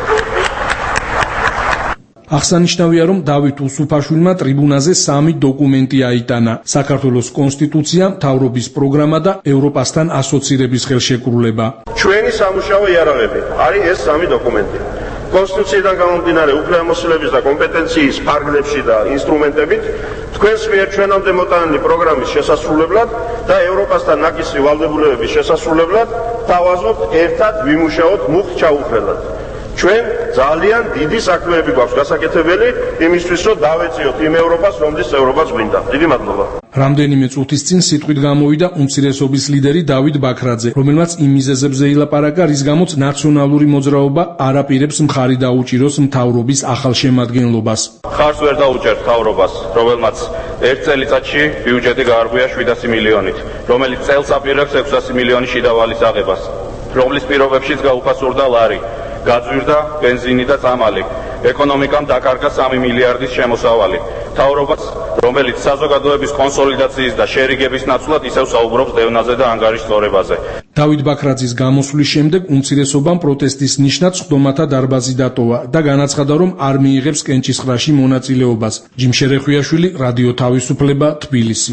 [SPEAKER 11] აღსანიშნავია, რომ დავით უსუფაშვილმა ტრიბუნაზე 3 დოკუმენტი აიტანა: საქართველოს კონსტიტუცია, მთავრობის პროგრამა და ევროპასთან ასოცირების ხელშეკრულება.
[SPEAKER 7] ჩვენი სამუშაო იარაღები არის ეს 3 დოკუმენტი. კონსტიტუციიდან გამომდინარე უფლებამოსილების და კომპეტენციის ფარგლებში და ინსტრუმენტებით თქვენს მიერ ჩვენამდე მოტანილი პროგრამის შესასრულებლად და ევროპასთან ნაკისრი ვალდებულებების შესასრულებლად თავაზობთ ერთად ვიმუშაოთ მუხტ ჩაუყრელად. ჩვენ ძალიან დიდი საქმეები გვაქვს გასაკეთებელი იმისთვის, რომ დავეწიოთ იმ ევროპას, რომლის ევროპას გვინდა. დიდი მადლობა.
[SPEAKER 11] რამდენიმე წუთის წინ სიტყვით გამოვიდა უმცირესობის ლიდერი დავით ბაქრაძე, რომელმაც იმ მიზეზებზე ილაპარაკა, რის გამოც ნაციონალური მოძრაობა არ აპირებს მხარი დაუჭიროს მთავრობის ახალ შემადგენლობას.
[SPEAKER 7] ხარს ვერ დაუჭერთ მთავრობას, რომელმაც ერთ წელიწადში ბიუჯეტი გაარღვია 700 მილიონით, რომელიც წელს აპირებს 600 მილიონი შიდა ვალის აღებას, რომლის პირობებშიც გაუფასურდა ლარი. გაძვირდა ბენზინი და წამალი. ეკონომიკამ დაკარგა 3 მილიარდის შემოსავალი. მთავრობას, რომელიც საზოგადოების კონსოლიდაციის და შერიგების ნაცვლად ისევ საუბრობს დევნაზე და ანგარიშწორებაზე.
[SPEAKER 11] დავით ბაქრაძის გამოსვლის შემდეგ უმცირესობამ პროტესტის ნიშნად სხდომათა დარბაზი დატოვა და განაცხადა, რომ არ მიიღებს კენჭისყრაში მონაწილეობას. ჯიმ შერეხვიაშვილი, რადიო თავისუფლება, თბილისი.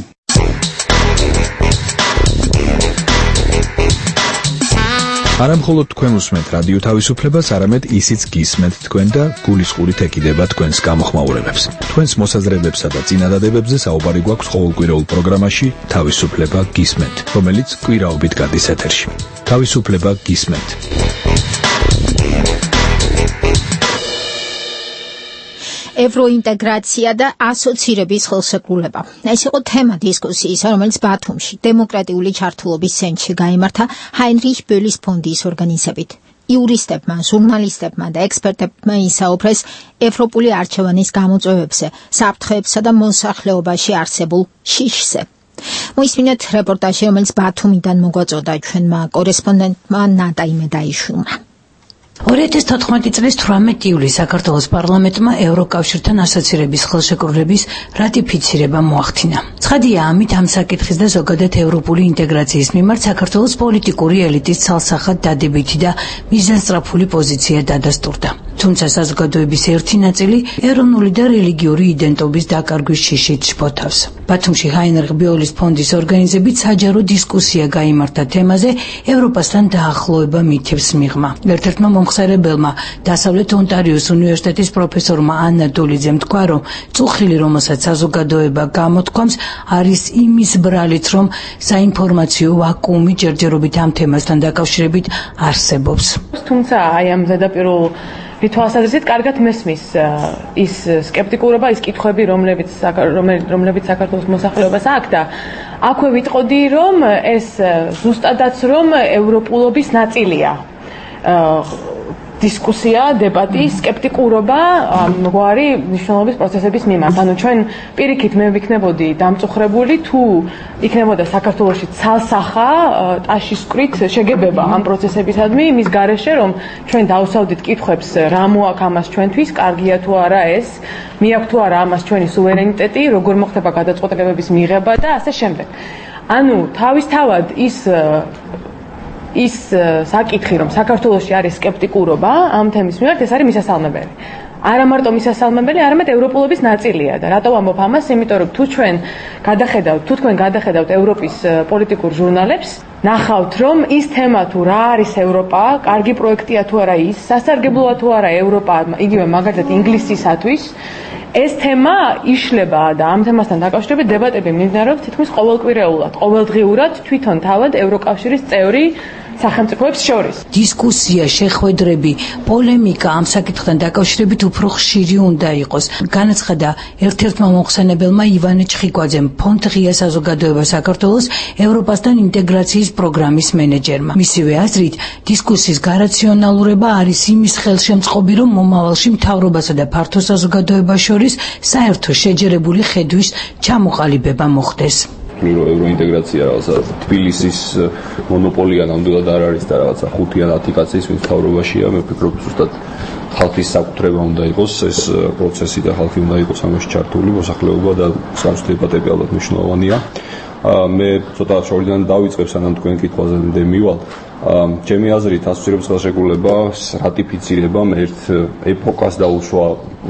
[SPEAKER 14] არა მხოლოდ თქვენ უსმენთ რადიო თავისუფლებას, არამედ ისიც გისმენთ თქვენ და გულისყურით ეკიდება თქვენს გამოხმაურებებს. თქვენს მოსაზრებებსა და წინადადებებზე საუბარი გვაქვს ყოველკვირეულ პროგრამაში თავისუფლება გისმენთ, რომელიც კვირაობით გადის ეთერში. თავისუფლება გისმენთ.
[SPEAKER 2] ევროინტეგრაცია და ასოცირების ხელშეკრულება. ეს იყო თემა დისკუსიისა, რომელიც ბათუმში დემოკრატიული ჩართულობის ცენტრში გაიმართა ჰაინრიხ ბოლის ფონდის ორგანიზებით. იურისტებმა, ჟურნალისტებმა და ექსპერტებმა ისაუბრეს ევროპული არჩევანის გამოწვევებზე, საფრთხეებსა და მოსახლეობაში არსებულ შიშზე. მოისმინეთ რეპორტაჟი, რომელიც ბათუმიდან მოგვაწოდა ჩვენმა კორესპონდენტმა ნატა იმედაიშვილმა.
[SPEAKER 15] 2014 წლის 18 ივლისს საქართველოს პარლამენტმა ევროკავშირთან ასოცირების ხელშეკრულების რატიფიცირება მოახდინა. ცხადია, ამით ამ საკითხის და ზოგადად ევროპული ინტეგრაციის მიმართ საქართველოს პოლიტიკური ელიტის ცალსახად დადებითი და მიზანსწრაფული პოზიცია დადასტურდა. თუმცა საზოგადოების ერთი ნაწილი ეროვნული და რელიგიური იდენტობის დაკარგვის შიშით შფოთავს. ბათუმში ჰაინრიხ ბოლის ფონდის ორგანიზებით საჯარო დისკუსია გაიმართა თემაზე ევროპასთან დაახლოება მითებს მიღმა. ერთ-ერთმა მომხსარებელმა დასავლეთ ონტარიოს უნივერსიტეტის პროფესორმა ანა დოლიძემ თქვა, რომ წუხილი, რომელსაც საზოგადოება გამოთქვამს, არის იმის ბრალით, რომ საინფორმაციო ვაკუუმი ჯერჯერობით ამ თემასთან დაკავშირებით არსებობს.
[SPEAKER 5] თუმცა აი ამ ზედაპირულ თვალსაზრისით კარგად მესმის ის სკეპტიკურობა, ის კითხვები, რომლებიც საქართველოს მოსახლეობას აქვს და აქვე ვიტყოდი, რომ ეს ზუსტადაც რომ ევროპულობის ნაწილია. დისკუსია, დებატი, სკეპტიკურობა ამგვარი მნიშვნელობის პროცესების მიმართ. ანუ ჩვენ პირიქით მე ვიქნებოდი დამწუხრებული, თუ იქნებოდა საქართველოში ცალსახა ტაშისკვრით შეგებება ამ პროცესებისადმი, იმის გარეშე, რომ ჩვენ დავსავდით კითხვებს, რა მოაქვს ამას ჩვენთვის, კარგია თუ არა ეს, მიაქვს თუ არა ამას ჩვენი სუვერენიტეტი, როგორ მოხდება გადაწყვეტილებების მიღება და ასე შემდეგ. ანუ თავისთავად ის საკითხი, რომ საქართველოში არის სკეპტიკურობა ამ თემის მიმართ, ეს არის მისასალმებელი. არა მარტო მისასალმებელი, არამედ ევროპულობის ნაწილია და რატო ვამბობ ამას? იმიტომ რომ თუ თქვენ გადახედავთ ევროპის პოლიტიკურ ჟურნალებს, ნახავთ რომ ის თემა თუ რა არის ევროპა, კარგი პროექტია თუ არა ის, სასარგებლოა თუ არა ევროპა, იგივე მაგალითად ინგლისისათვის, ეს თემა იშლება და ამ თემასთან დაკავშირებით დებატები მიმდინარეობს თითქმის ყოველკვირეულად, ყოველდღიურად თვითონ თავად ევროკავშირის წევრი სახელმწიფოებს შორის.
[SPEAKER 15] დისკუსია, შეხვედრები, პოლემიკა ამ საკითხთან დაკავშირებით უფრო ხშირი უნდა იყოს. განაცხადა ერთ-ერთმა მომხსენებელმა ივანე ჩხიკვაძემ, ფონდ ღია საზოგადოება საქართველოს ევროპასთან ინტეგრაციის პროგრამის მენეჯერმა. მისივე აზრით, დისკუსიის გარაციონალურება არის იმის ხელშემწყობი, რომ მომავალში მთავრობასა და ფართო საზოგადოებას შორის საერთო შეჯერებული ხედვის ჩამოყალიბება მოხდეს.
[SPEAKER 16] ევროინტეგრაცია რაღაცა თბილისის მონოპოლია ნამდვილად არ არის და რაღაცა 5 ან 10 კაცის მთავრობაშია. მე ვფიქრობ, ზუსტად ხალხის საკუთრება უნდა იყოს ეს პროცესი და ხალხი უნდა იყოს ამაში ჩართული, მოსახლეობა და სამართლის დებატები ალბათ მნიშვნელოვანია. მე ცოტა შორიდან დავიწყებ, სანამ თქვენ კითხვაზე მივალ. ჩემი აზრით, ასოცირების ხელშეკრულებას რატიფიცირებამ ერთ ეპოქას დაუშვა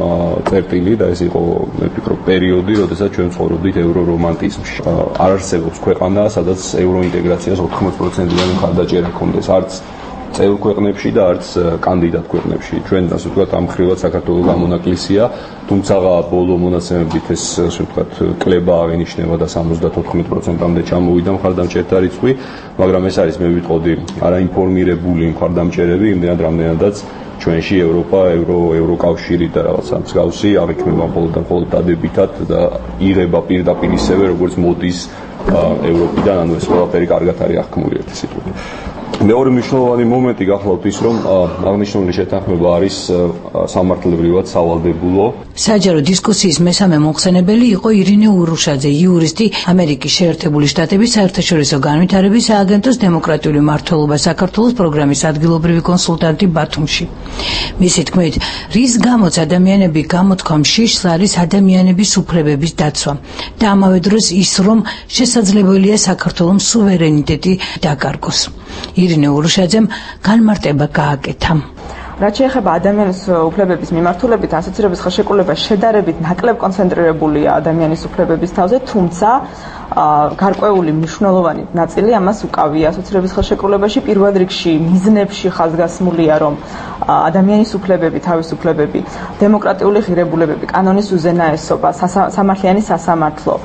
[SPEAKER 16] წერტილი და ეს იყო, მე ვფიქრობ, პერიოდი, როდესაც ჩვენ ცხოვრობდით ევრორომანტიზმში. არ არსებობს ქვეყანა, სადაც ევროინტეგრაციას 80%-იანი მხარდაჭერა ჰქონდეს, არც წევრ ქვეყნებში და არც კანდიდატ ქვეყნებში. ჩვენ ასე ვთქვათ, ამ ხრივად საქართველოს გამონაკლისია, თუმცა ბოლო მონაცემებით ეს ასე ვთქვათ კლება აღინიშნება და 74%-მდე ჩამოვიდა მხარდამჭერთა რიცხვი, მაგრამ ეს არის, მე ვიტყოდი, არაინფორმირებული მხარდამჭერები, იმდენად რამდენადაც ჩვენში ევროპა, ევროკავშირი და რაღაცა მსგავსი აღიქმება მხოლოდ დადებითად და იღება პირდაპირ ისევე, როგორც მოდის ევროპიდან, ანუ ეს ყველაფერი კარგად არის აღქმული ერთი სიტყვით. მეორე მნიშვნელოვანი მომენტი გახლავთ ის, რომ აღნიშნული შეთანხმება არის სამართლებრივად სავალდებულო.
[SPEAKER 15] საჯარო დისკუსიის მესამე მომხსენებელი იყო ირინე ურუშაძე, იურისტი, ამერიკის შეერთებული შტატების საერთაშორისო განვითარების სააგენტოს დემოკრატიული მმართველობა საქართველოს პროგრამის ადგილობრივი კონსულტანტი ბათუმში. მისი თქმით, რის გამოც ადამიანები გამოთქვა შიშს არის ადამიანების უფლებების დაცვა და ამავე დროს ის, რომ შესაძლებელია საქართველოს სუვერენიტეტი დაკარგოს. ირინე ურუშაძემ განმარტება გააკეთა.
[SPEAKER 5] რაც შეეხება ადამიანის უფლებების მიმართულებით, ასოცირების ხელშეკრულება შედარებით ნაკლებ კონცენტრირებულია ადამიანის უფლებების თავზე, თუმცა გარკვეული მნიშვნელოვანი ნაწილი ამას უკავია ასოცირების ხელშეკრულებაში. პირველ რიგში მიზნებში ხაზგასმულია, რომ ადამიანის უფლებები, თავისუფლებები, დემოკრატიული ღირებულებები, კანონის უზენაესობა, სამართლიანი სასამართლო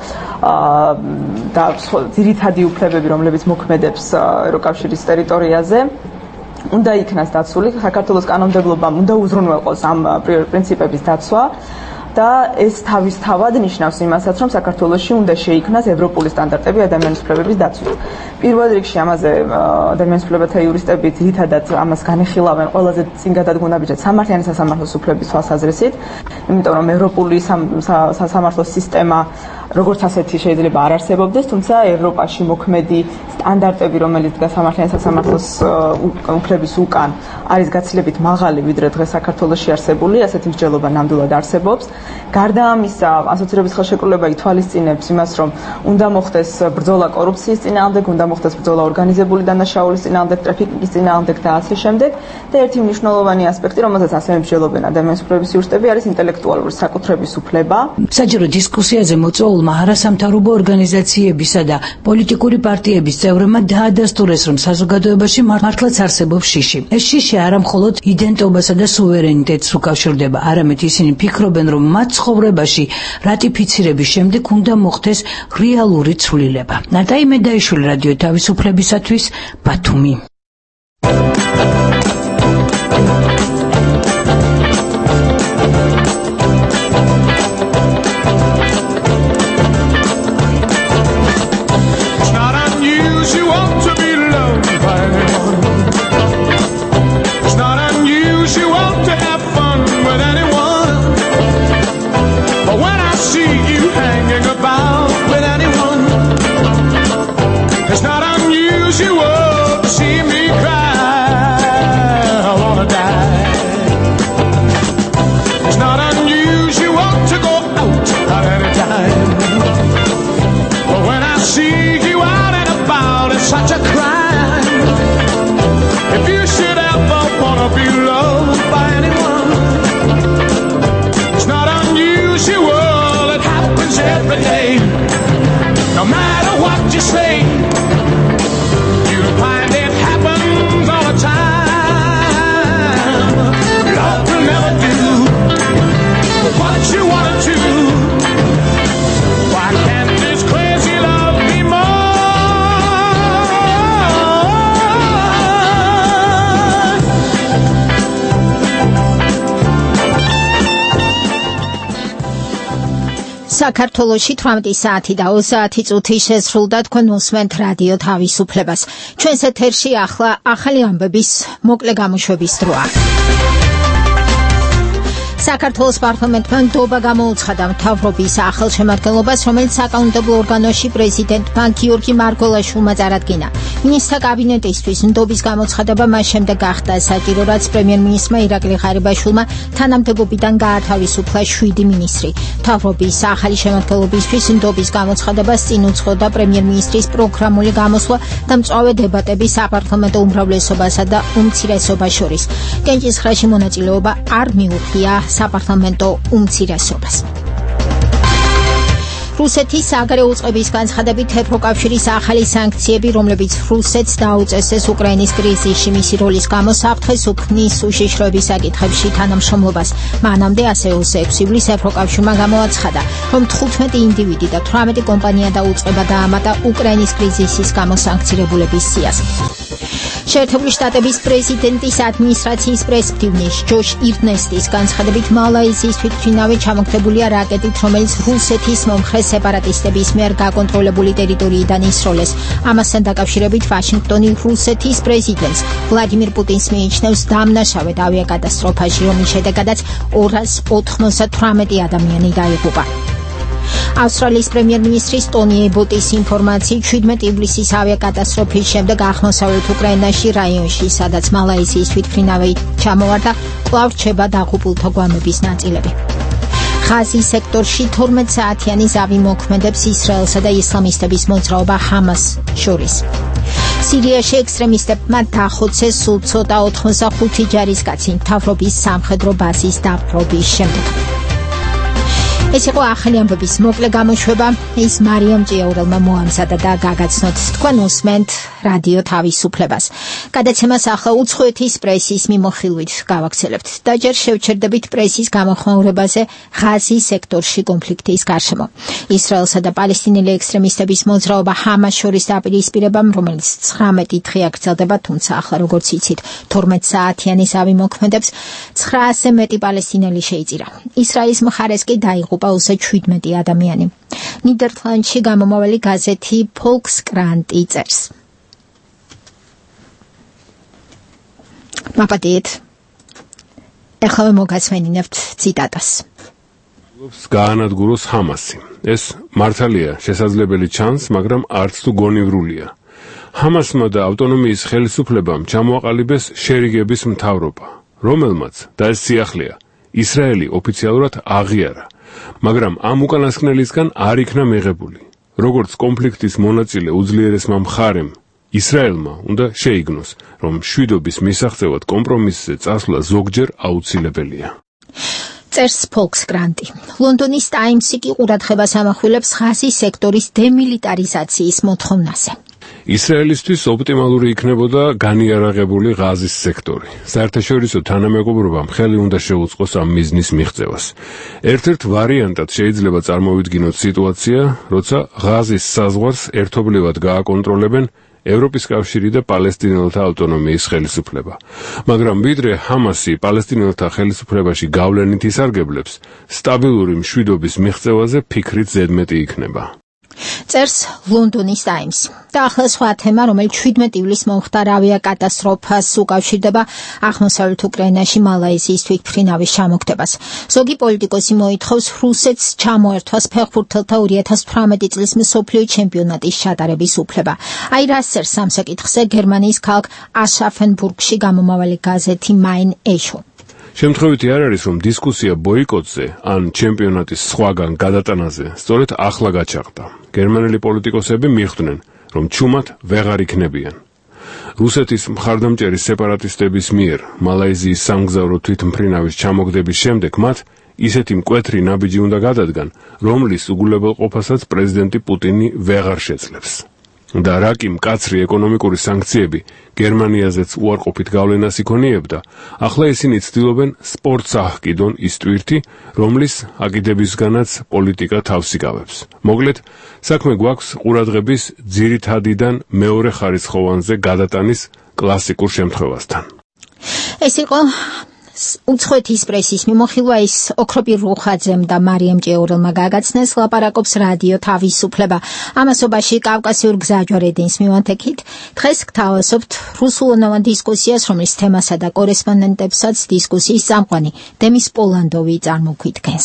[SPEAKER 5] და ძირითადი უფლებები, რომლებიც მოქმედებს ევროკავშირის ტერიტორიაზე, უნდა იქნას დაცული. საქართველოს კანონმდებლობამ უნდა უზრუნველყოს ამ პრინციპების დაცვა და ეს თავისთავად ნიშნავს იმასაც, რომ საქართველოში უნდა შეიქმნას ევროპული სტანდარტები ადამიანის უფლებების დაცვის. პირველ რიგში ამაზე ადამიანის უფლებათა იურისტები ძირითადად ამას განიხილავენ ყველაზე წინ გადადგმუნებიჯად სამართლიანი სასამართლოს უფლების თვალსაზრისით, იმიტომ რომ ევროპული სასამართლო სისტემა როგორც ასეთი შეიძლება არ არსებობდეს, თუმცა ევროპაში მოქმედი სტანდარტები, რომელიც დგას სამართლიანი სასამართლოს უფლების უკან, არის გაცილებით მაღალი, ვიდრე დღეს საქართველოში არსებული, ასეთი მსჯელობა ნამდვილად არსებობს. გარდა ამისა, ასოცირების ხელშეკრულება ითვალისწინებს იმას, რომ უნდა მოხდეს ბრძოლა კორუფციის წინააღმდეგ, უნდა მოხდეს ბრძოლა ორგანიზებული დანაშაულის წინააღმდეგ, ტრაფიკინგის წინააღმდეგ და ასე შემდეგ. და ერთი მნიშვნელოვანი ასპექტი, რომელსაც ასევე მსჯელობენ ადამიანის უფლებების იურისტები, არის ინტელექტუალური საკუთრების უფლება.
[SPEAKER 15] საჯარო დისკუსიაზე მოწვეულმა არასამთავრობო ორგანიზაციებისა და პოლიტიკური პარტიების წევრებმა დაადასტურეს, რომ საზოგადოებაში მართლაც არსებობს შიში. ეს შიში არა მხოლოდ იდენტობასა და სუვერენიტეტს უკავშირდება, არამედ ისინი ფიქრობენ, რომ მათ ცხოვრებაში რატიფიცირების შემდეგ უნდა მოხდეს რეალური ცვლილება. ნატაი მედაიშვილი, რადიო თავისუფლებისათვის, ბათუმი.
[SPEAKER 17] Such a crime. If you should ever wanna be loved by anyone, say. You'll find it happens all the time. Love will never do what you want to. Why can't this crazy love be more?
[SPEAKER 2] საქართველოში 18 საათი და 30 წუთი შესრულდა თქვენ უსმენთ რადიო თავისუფლებას. ჩვენს ეთერში ახლა ახალი ამბების მოკლე გამოშვების დროა. საქართველოს პარლამენტმა ნდობა გამოუცხადა მთავრობის ახალშემადგენლობას, რომელიც საკანონმდებლო ორგანოში პრეზიდენტმა გიორგი მარგველაშვილმა წარადგინა. მინისტრთა კაბინეტისთვის ნდობის გამოცხადება მას შემდეგ გახდა საჭირო, რაც პრემიერ-მინისტრმა ირაკლი ღარიბაშვილმა თანამდებობიდან გაათავისუფლა 7 მინისტრი. მთავრობის ახალი შემადგენლობისთვის ნდობის გამოცხადებას წინ უძღოდა პრემიერ-მინისტრის პროგრამული გამოსვლა და მწვავე დებატები საპარლამენტო უმრავლესობასა და უმცირესობას შორის. კენჭისყრაში მონაწილეობა არ მიუღია საპარლამენტო უმცირესობას. რუსეთის საგარეო უწყების განცხადებით ევროკავშირის ახალი სანქციები, რომლებიც რუსეთს დაუწესეს უკრაინის კრიზისში მისი როლის გამო, საფრთხეს უქმნის უშიშროების საკითხებში თანამშრომლობას. მანამდე ასე 26 ივლისს ევროკავშირმა გამოაცხადა, რომ 15 ინდივიდი და 18 კომპანია დაუწყება დაამატა უკრაინის კრიზისის გამო სანქცირებულების სიას. შეერთებული შტატების პრეზიდენტის ადმინისტრაციის პრესმდივნის ჯოშ ირნესტის განცხადებით, მალაიზიის თვითმფრინავი ჩამოგდებულია რაკეტით, რომელიც რუსეთის მომხრე სეპარატისტების მიერ გაკონტროლებული ტერიტორიიდან ისროლეს. ამასთან დაკავშირებით ვაშინგტონი რუსეთის პრეზიდენტს ვლადიმირ პუტინს მიიჩნევს დამნაშავედ ავიაკატასტროფაში, რომლის შედეგადაც 298 ადამიანი დაიღუპა. ავსტრალიის პრემიერ-მინისტრის ტონი ებოტის ინფორმაციით 17 ივლისის ავიაკატასტროფის შემდეგ აღმოსავლეთ უკრაინაში რაიონში, სადაც მალაიზიის თვითმფრინავი ჩამოვარდა, კვლავ რჩება დაღუპულთა გვამების ნაწილები. ღაზის სექტორში 12 საათიანი ზავი მოქმედებს ისრაელსა და ისლამისტების მოძრაობა ჰამას შორის. სირიაში ექსტრემისტებმა დახოცეს სულ ცოტა 85 ჯარისკაცი მთავრობის სამხედრო ბაზის დაპყრობის შემდეგ. ეს იყო ახალი ამბების მოკლე გამოშვება. ის მარიამ ჭიაურელმა მოამზადა და გაგაცნოთ. თქვენ უსმენთ რადიო თავისუფლებას. გადაცემას ახლა უცხოეთის პრესის მიმოხილვით გავაგრძელებთ და ჯერ შევჩერდებით პრესის გამოხმაურებაზე ღაზის სექტორში კონფლიქტის გარშემო. ისრაელსა და პალესტინელი ექსტრემისტების მოძრაობა ჰამას შორის დაპირისპირებამ, რომელიც 19 დღე გრძელდება, თუმცა ახლა როგორც იცით 12 საათიანი ზავი მოქმედებს, 900-ზე მეტი პალესტინელი შეიწირა. ისრაელის მხარეს კი დაიღუპა 17 ადამიანი. ნიდერლანდში გამომავალი გაზეთი Volkskrant წერს. მაპატიეთ. ეხლა მოგასმენინებთ ციტატას.
[SPEAKER 18] გაანადგუროს ჰამასი. ეს მართალია შესაძლებელი ჩანს, მაგრამ არც თუ გონივრულია. ჰამასმა და ავტონომიის ხელისუფლებამ ჩამოაყალიბეს შერიგების მთავრობა, რომელმაც და ეს სიახლეა, ისრაელი ოფიციალურად აღიარა. მაგრამ ამ უკანასკნელისგან არ იქნა მიღებული. როგორც კონფლიქტის მონაწილე უძლიერესმა მხარემ, ისრაელმა უნდა შეიგნოს, რომ მშვიდობის მისაღწევად კომპრომისზე წასვლა ზოგჯერ აუცილებელია.
[SPEAKER 2] წერს Volkskrant. ლონდონის ტაიმსი კი ყურადღებას ამახვილებს ღაზის სექტორის დემილიტარიზაციის მოთხოვნაზე.
[SPEAKER 18] ისრაელისთვის ოპტიმალური იქნებოდა განიარაღებული ღაზის სექტორი. საერთაშორისო თანამეგობრობამ ხელი უნდა შეუწყოს ამ მიზნის მიღწევას. ერთ-ერთ ვარიანტად შეიძლება წარმოვიდგინოთ სიტუაცია, როცა ღაზის საზღვარს ერთობლივად გააკონტროლებენ ევროპის კავშირი და პალესტინელთა ავტონომიის ხელისუფლება. მაგრამ ვიდრე ჰამასი პალესტინელთა ხელისუფლებაში გავლენით ისარგებლებს, სტაბილური მშვიდობის მიღწევაზე ფიქრით ზედმეტი იქნება.
[SPEAKER 2] წერს ლონდონის ტაიმსი. და ახლა სხვა თემა, რომელიც 17 ივლისს მომხდარ ავიაკატასტროფას უკავშირდება აღმოსავლეთ უკრაინაში მალაიზიის თვითმფრინავის ჩამოგდებას. ზოგი პოლიტიკოსი მოითხოვს რუსეთს ჩამოერთვას ფეხბურთელთა 2018 წლის მსოფლიო ჩემპიონატის ჩატარების უფლება. აი რა წერს ამ საკითხზე გერმანიის ქალაქ ასაფენბურგში გამომავალი გაზეთი Mein Echo.
[SPEAKER 18] შემთხვევითი არ არის, რომ დისკუსია ბოიკოტზე ან ჩემპიონატის სხვაგან გადატანაზე სწორედ ახლა გაჩაღდა. გერმანელი პოლიტიკოსები მიხვდნენ, რომ ჩუმად ვეღარ იქნებიან. რუსეთის მხარდამჭერი სეპარატისტების მიერ მალაიზიის სამგზავრო თვითმფრინავის ჩამოგდების შემდეგ მათ ისეთი მკვეთრი ნაბიჯი უნდა გადადგან, რომლის უგულებელყოფასაც პრეზიდენტი პუტინი ვეღარ შეძლებს. და რა კი მკაცრი ეკონომიკური სანქციები გერმანიაზეც უარყოფით გავლენას იქონიებდა, ახლა ისინი ცდილობენ სპორტს აჰკიდონ ის ტვირთი, რომლის აკიდებისგანაც პოლიტიკა თავს იკავებს. მოკლედ, საქმე გვაქვს ყურადღების ძირითადიდან მეორე ხარისხოვანზე გადატანის კლასიკურ შემთხვევასთან.
[SPEAKER 2] ეს იყო უცხოეთის პრესის მიმოხილვა ის ოქროპირ რუხაძემ და მარიამ ჭეურელმა გაგაცნეს ლაპარაკობს რადიო თავისუფლება. ამასობაში კავკასიურ გზაჯვარედინს მივანთქით. დღეს გთავაზობთ რუსულენოვან დისკუსიას, რომლის თემასა და კორესპონდენტებსაც დისკუსიის წამყვანი დემის პოლანდოვი წარმოგვიდგენს.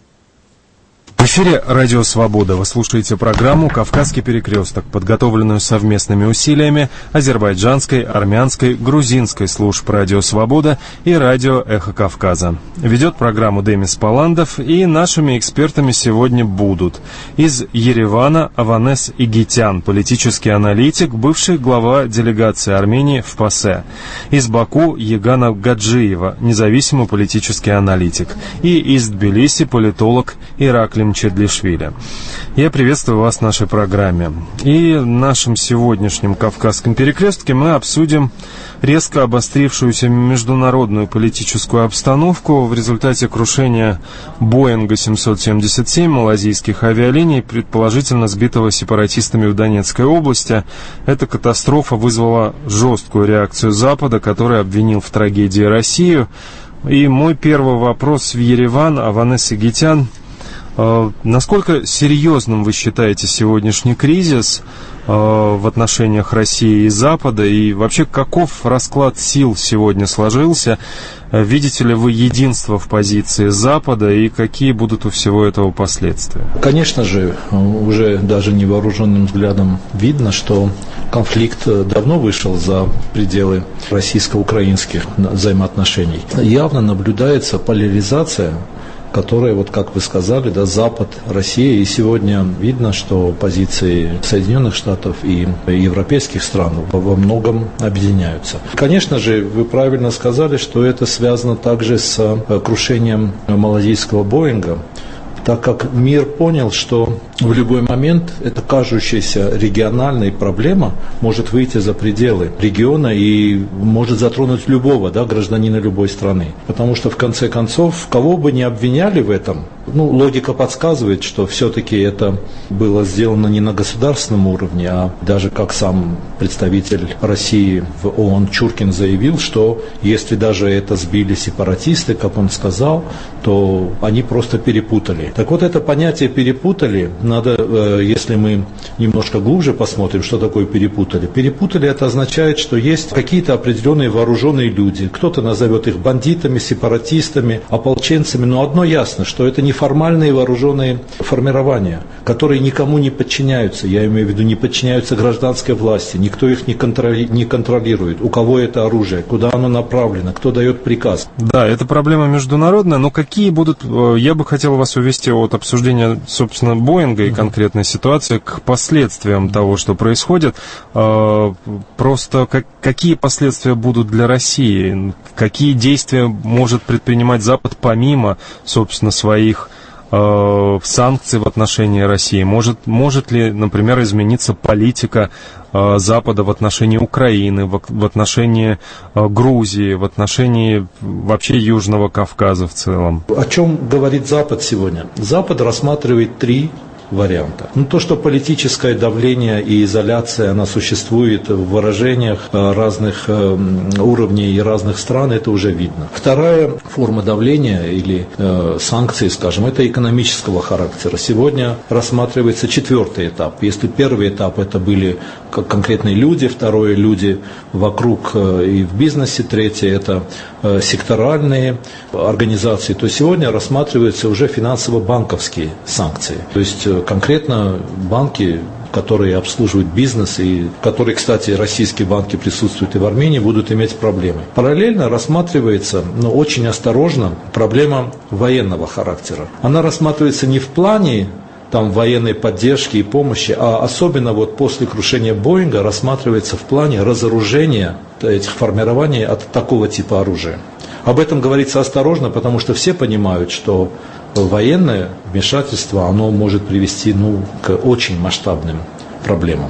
[SPEAKER 19] В эфире «Радио Свобода». Вы слушаете программу «Кавказский перекресток», подготовленную совместными усилиями азербайджанской, армянской, грузинской служб «Радио Свобода» и «Радио Эхо Кавказа». Ведет программу Демис Поландов, и нашими экспертами сегодня будут из Еревана Аванес Игитян, политический аналитик, бывший глава делегации Армении в ПАСЕ, из Баку Егана Гаджиева, независимый политический аналитик, и из Тбилиси политолог Ираклим Чедлишвили. Я приветствую вас в нашей программе. И в нашем сегодняшнем Кавказском перекрестке мы обсудим резко обострившуюся международную политическую обстановку в результате крушения Боинга 777 малазийских авиалиний, предположительно сбитого сепаратистами в Донецкой области. Эта катастрофа вызвала жесткую реакцию Запада, который обвинил в трагедии Россию. И мой первый вопрос в Ереван, Аванес Игитян. Насколько серьезным вы считаете сегодняшний кризис в отношениях России и Запада, и вообще каков расклад сил сегодня сложился? Видите ли вы единство в позиции Запада, и какие будут у всего этого последствия?
[SPEAKER 20] Конечно же, уже даже невооруженным взглядом видно, что конфликт давно вышел за пределы российско-украинских взаимоотношений. Явно наблюдается поляризация, которая, вот как вы сказали, да, Запад, Россия, и сегодня видно, что позиции Соединенных Штатов и европейских стран во многом объединяются. Конечно же, вы правильно сказали, что это связано также с крушением малазийского Боинга, так как мир понял, что в любой момент эта кажущаяся региональная проблема может выйти за пределы региона и может затронуть любого, да, гражданина любой страны. Потому что, в конце концов, кого бы ни обвиняли в этом, логика подсказывает, что все-таки это было сделано не на государственном уровне, а даже как сам представитель России в ООН Чуркин заявил, что если даже это сбили сепаратисты, как он сказал, то они просто перепутали. Так вот, это понятие «перепутали», надо, если мы немножко глубже посмотрим, что такое «перепутали». «Перепутали» это означает, что есть какие-то определенные вооруженные люди, кто-то назовет их бандитами, сепаратистами, ополченцами, но одно ясно, что это неформальные вооруженные формирования, которые никому не подчиняются, я имею в виду, не подчиняются гражданской власти, никто их не контролирует, у кого это оружие, куда оно направлено, кто дает приказ.
[SPEAKER 19] Да, это проблема международная, но какие будут, я бы хотел вас увести от обсуждения, собственно, Боинга и конкретной ситуации к последствиям того, что происходит. Просто какие последствия будут для России? Какие действия может предпринимать Запад помимо, собственно, своих санкций в отношении России? Может ли, например, измениться политика Запада в отношении Украины, в отношении Грузии, в отношении вообще Южного Кавказа в целом?
[SPEAKER 20] О чем говорит Запад сегодня? Запад рассматривает три варианта. То, что политическое давление и изоляция, она существует в выражениях разных уровней и разных стран, это уже видно. Вторая форма давления или санкций, скажем, это экономического характера. Сегодня рассматривается четвертый этап. Если первый этап это были конкретные люди, второе люди вокруг и в бизнесе, третье это секторальные организации, то сегодня рассматриваются уже финансово-банковские санкции. То есть конкретно банки, которые обслуживают бизнес, и которые, кстати, российские банки присутствуют и в Армении, будут иметь проблемы. Параллельно рассматривается, но очень осторожно, проблема военного характера. Она рассматривается не в плане военной поддержки и помощи, а особенно после крушения Боинга рассматривается в плане разоружения этих формирований от такого типа оружия. Об этом говорится осторожно, потому что все понимают, что военное вмешательство, оно может привести к очень масштабным проблемам.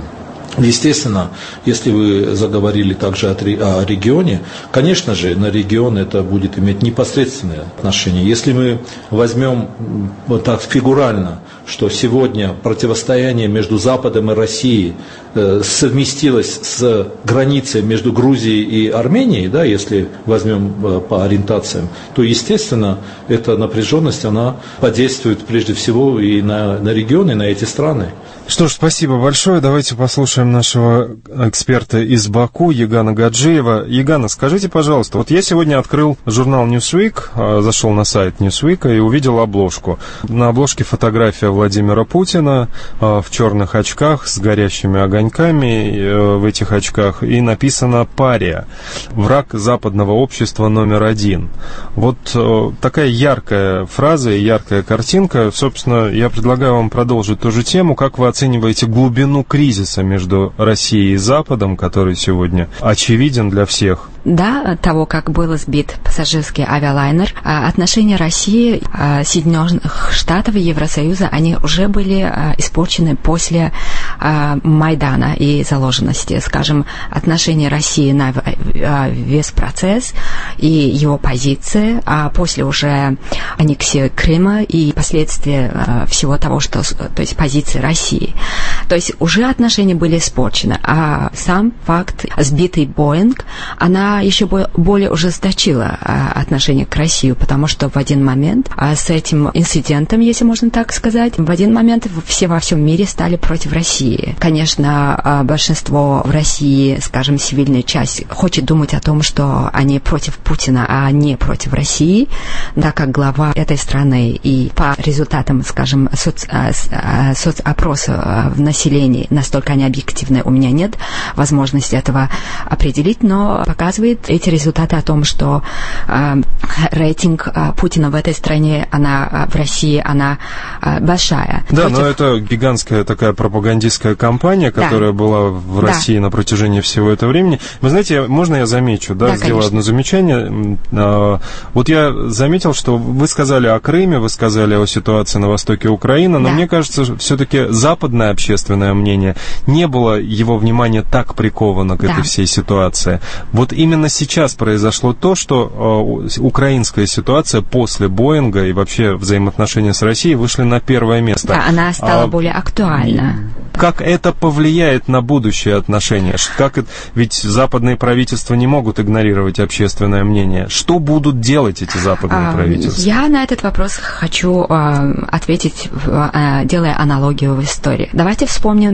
[SPEAKER 20] Естественно, если вы заговорили также о регионе, конечно же, на регион это будет иметь непосредственное отношение. Если мы возьмем вот так фигурально, что сегодня противостояние между Западом и Россией совместилось с границей между Грузией и Арменией, да, если возьмем по ориентациям, то, естественно, эта напряженность, она подействует прежде всего и на регион, и на эти страны.
[SPEAKER 19] Что ж, спасибо большое. Давайте послушаем нашего эксперта из Баку, Егана Гаджиева. Егана, скажите, пожалуйста, вот я сегодня открыл журнал Newsweek, зашел на сайт Newsweek и увидел обложку. На обложке фотография Владимира Путина в черных очках с горящими огоньками в этих очках, и написано «Пария. Враг западного общества номер один». Вот такая яркая фраза и яркая картинка. Собственно, я предлагаю вам продолжить ту же тему. Как вы оцениваете глубину кризиса между Россией и Западом, который сегодня очевиден для всех?
[SPEAKER 21] До того, как был сбит пассажирский авиалайнер, отношения России, Соединенных Штатов и Евросоюза, они уже были испорчены после Майдана и заложенности. Скажем, отношения России на весь процесс и его позиции, а после уже аннексии Крыма и последствия всего того, что, то есть позиции России. То есть уже отношения были испорчены, а сам факт сбитый Боинг, она еще более ужесточила отношение к России, потому что в один момент с этим инцидентом, если можно так сказать, в один момент все во всем мире стали против России. Конечно, большинство в России, скажем, цивильная часть, хочет думать о том, что они против Путина, а не против России, да, как глава этой страны. И по результатам, скажем, соцопроса в населении, настолько они объективны, у меня нет возможности этого определить, но показывает эти результаты о том, что рейтинг Путина в этой стране, она в России, она большая.
[SPEAKER 19] Да, но это гигантская такая пропагандистская кампания, которая была в России на протяжении всего этого времени. Вы знаете, можно я замечу, сделаю конечно. Одно замечание. Вот я заметил, что вы сказали о Крыме, вы сказали о ситуации на востоке Украины, но мне кажется, все-таки западное общественное мнение, не было его внимания так приковано к этой всей ситуации. Вот именно сейчас произошло то, что украинская ситуация после Боинга и вообще взаимоотношения с Россией вышли на первое место.
[SPEAKER 21] Да, она стала более актуальна.
[SPEAKER 19] Как это повлияет на будущее отношения? Ведь западные правительства не могут игнорировать общественное мнение. Что будут делать эти западные правительства?
[SPEAKER 21] Я на этот вопрос хочу ответить, делая аналогию в истории. Давайте вспомним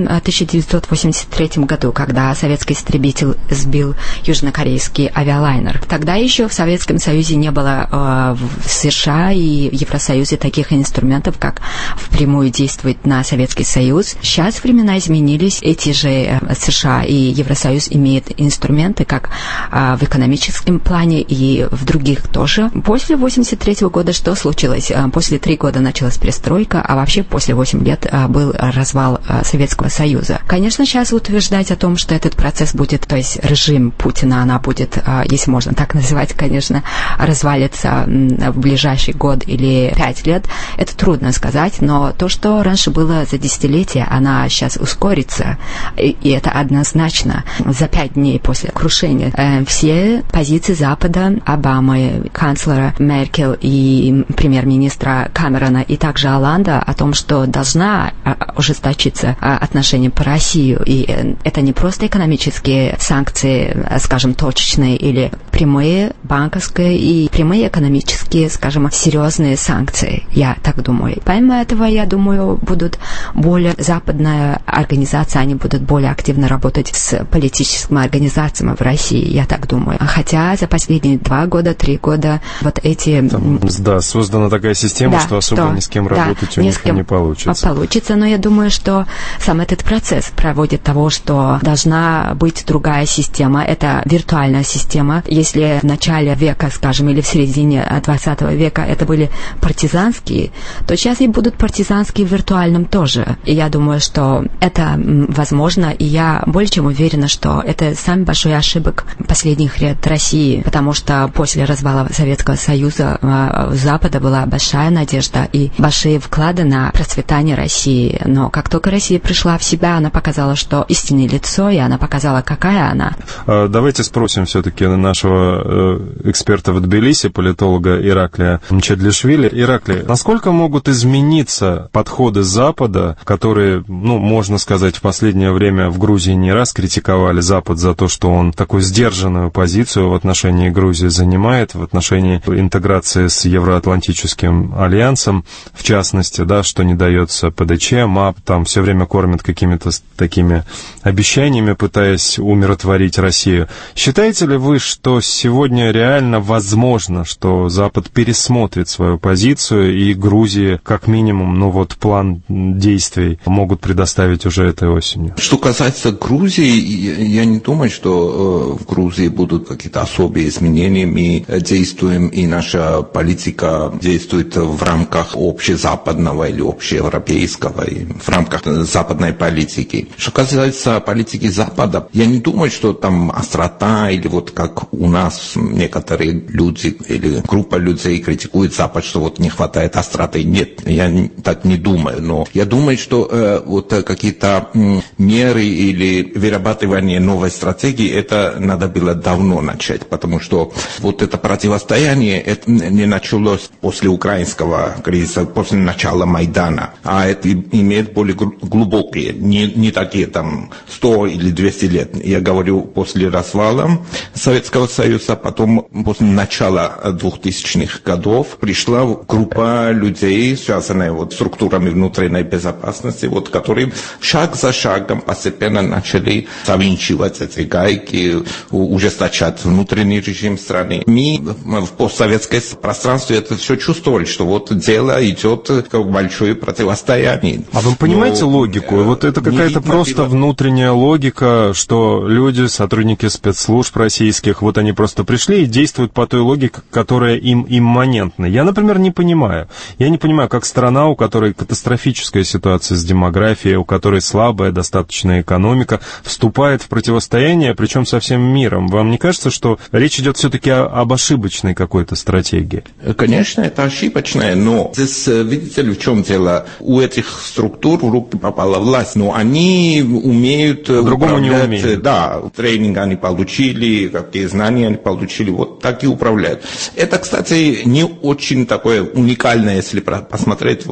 [SPEAKER 21] 1983 году, когда советский истребитель сбил южнокорейский авиалайнер. Тогда еще в Советском Союзе не было в США и в Евросоюзе таких инструментов, как впрямую действовать на Советский Союз. Сейчас времена изменились. Эти же США и Евросоюз имеют инструменты как в экономическом плане и в других тоже. После 1983 года что случилось? После 3 года началась перестройка, а вообще после 8 лет был развал Советского Союза. Конечно, сейчас утверждать о том, что этот процесс будет, то есть режим Путина, она будет, если можно так называть, конечно, развалится в ближайший год или 5 лет, это трудно сказать, но то, что раньше было за десятилетия, она сейчас ускорится, и это однозначно. За 5 дней после крушения все позиции Запада, Обамы, канцлера Меркель и премьер-министра Камерона и также Оланда о том, что должна ужесточиться отношения по России, и это не просто экономические санкции, скажем, точечные или прямые банковские и прямые экономические, скажем, серьезные санкции, я так думаю. Помимо этого, я думаю, будут более западная организация, они будут более активно работать с политическими организациями в России, я так думаю. Хотя за последние 2 года, 3 года вот эти...
[SPEAKER 19] Да, создана такая система, что особо ни с кем работать у них не получится.
[SPEAKER 21] Получится, но я думаю, что сам этот процесс проводит того, что должна быть другая система. Это виртуальная система. Если в начале века, скажем, или в середине 20 века это были партизанские, то сейчас и будут партизанские в виртуальном тоже. И я думаю, что что это возможно, и я более чем уверена, что это самый большой ошибок последних лет России, потому что после развала Советского Союза у Запада была большая надежда и большие вклады на процветание России. Но как только Россия пришла в себя, она показала, что истинное лицо, и она показала, какая она.
[SPEAKER 19] Давайте спросим все-таки нашего эксперта в Тбилиси, политолога Ираклия Мчедлишвили. Ираклий, насколько могут измениться подходы Запада, которые, можно сказать, в последнее время в Грузии не раз критиковали Запад за то, что он такую сдержанную позицию в отношении Грузии занимает, в отношении интеграции с Евроатлантическим альянсом, в частности, да, что не дается ПДЧ, МАП, там все время кормят какими-то такими обещаниями, пытаясь умиротворить Россию. Считаете ли вы, что сегодня реально возможно, что Запад пересмотрит свою позицию, и Грузии, как минимум, план действий могут предоставить уже этой осенью?
[SPEAKER 4] Что касается Грузии, я не думаю, что в Грузии будут какие-то особые изменения. Мы действуем, и наша политика действует в рамках общезападного или общеевропейского, и в рамках западной политики. Что касается политики Запада, я не думаю, что там острота, или как у нас некоторые люди или группа людей критикует Запад, что не хватает остроты. Нет, я так не думаю. Но я думаю, что какие-то меры или вырабатывание новой стратегии, это надо было давно начать, потому что это противостояние это не началось после украинского кризиса, после начала Майдана, а это имеет более глубокие, не такие 100 или 200 лет. Я говорю, после развала Советского Союза, потом после начала 2000-х годов пришла группа людей, связанная с структурами внутренней безопасности, которые шаг за шагом постепенно начали завинчивать эти гайки, ужесточать внутренний режим страны. Мы в постсоветском пространстве это все чувствовали, что дело идет как большое противостояние.
[SPEAKER 19] А вы понимаете логику? Это какая-то просто внутренняя логика, что люди, сотрудники спецслужб российских, они просто пришли и действуют по той логике, которая им имманентна. Я, например, не понимаю. Я не понимаю, как страна, у которой катастрофическая ситуация с демографией, у которой слабая достаточно экономика, вступает в противостояние, причем со всем миром. Вам не кажется, что речь идет все-таки об ошибочной какой-то стратегии?
[SPEAKER 4] Конечно, это ошибочная, но здесь, видите ли, в чем дело? У этих структур в руки попала власть, но они умеют
[SPEAKER 19] по-другому не умеют.
[SPEAKER 4] Да, тренинг они получили, какие знания они получили, так и управляют. Это, кстати, не очень такое уникальное, если посмотреть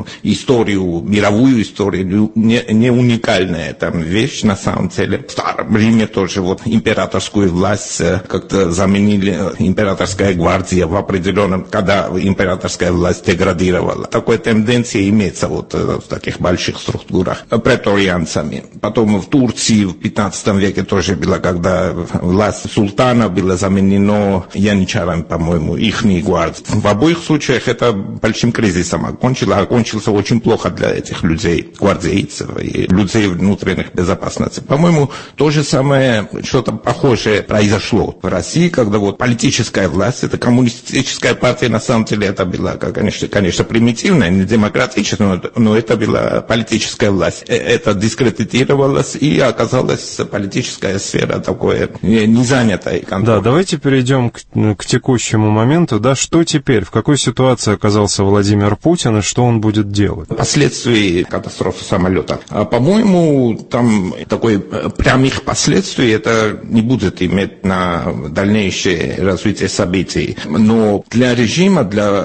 [SPEAKER 4] историю, мировую историю, не уникальная вещь на самом деле. В Старом Риме тоже императорскую власть как-то заменили императорская гвардия в определенном, когда императорская власть деградировала. Такая тенденция имеется в таких больших структурах преторианцами. Потом в Турции в 15 веке тоже было, когда власть султана была заменена янычарами, по-моему, ихней гвардии. В обоих случаях это большим кризисом окончился очень плохо для этих людей, гвардейцев и людей внутренних безопасности. По-моему, то же самое, что-то похожее произошло в России, когда политическая власть, это коммунистическая партия, на самом деле это была, конечно, примитивная, не демократичная, но это была политическая власть. Это дискредитировалось, и оказалась политическая сфера такое не занятая.
[SPEAKER 19] Да, давайте перейдем к текущему моменту. Что теперь? В какой ситуации оказался Владимир Путин, и что он будет делать?
[SPEAKER 4] Последствия катастрофы самолета. По-моему, там такой прямых последствий это не будет иметь на дальнейшее развитие событий. Но для режима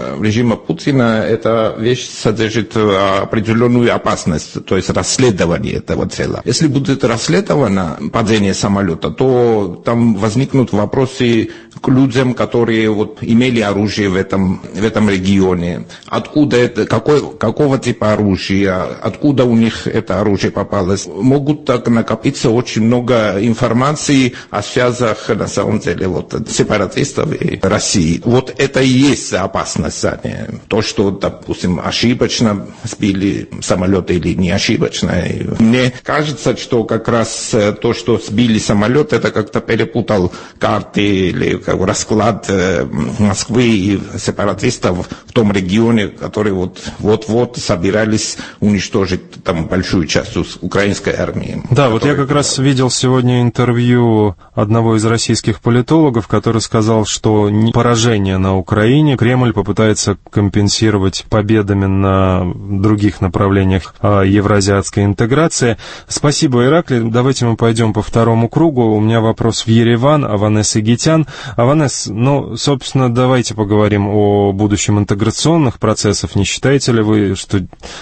[SPEAKER 4] Путина эта вещь содержит определенную опасность, то есть расследование этого дела. Если будет расследовано падение самолета, то там возникнут вопросы к людям, которые имели оружие в этом регионе. Откуда это, какого типа оружия, откуда у них это оружие попалось. Могут так накопиться очень много информации о связях, на самом деле, сепаратистов и России. Это и есть опасность. То, что, допустим, ошибочно сбили самолет или не ошибочно. Мне кажется, что как раз то, что сбили самолет, это как-то перепутал карты или расклад Москвы и сепаратистов в том регионе, которые вот собирались уничтожить большую часть украинской армии.
[SPEAKER 19] Да, вот я как раз видел сегодня интервью одного из российских политологов, который сказал, что поражение на Украине Кремль попытается компенсировать победами на других направлениях евразиатской интеграции. Спасибо, Ираклий. Давайте мы пойдем по второму кругу. У меня вопрос в Ереван, Аванес Игитян. Аванес, собственно, давайте поговорим о будущем интеграционных процессов. Не считаете ли вы, что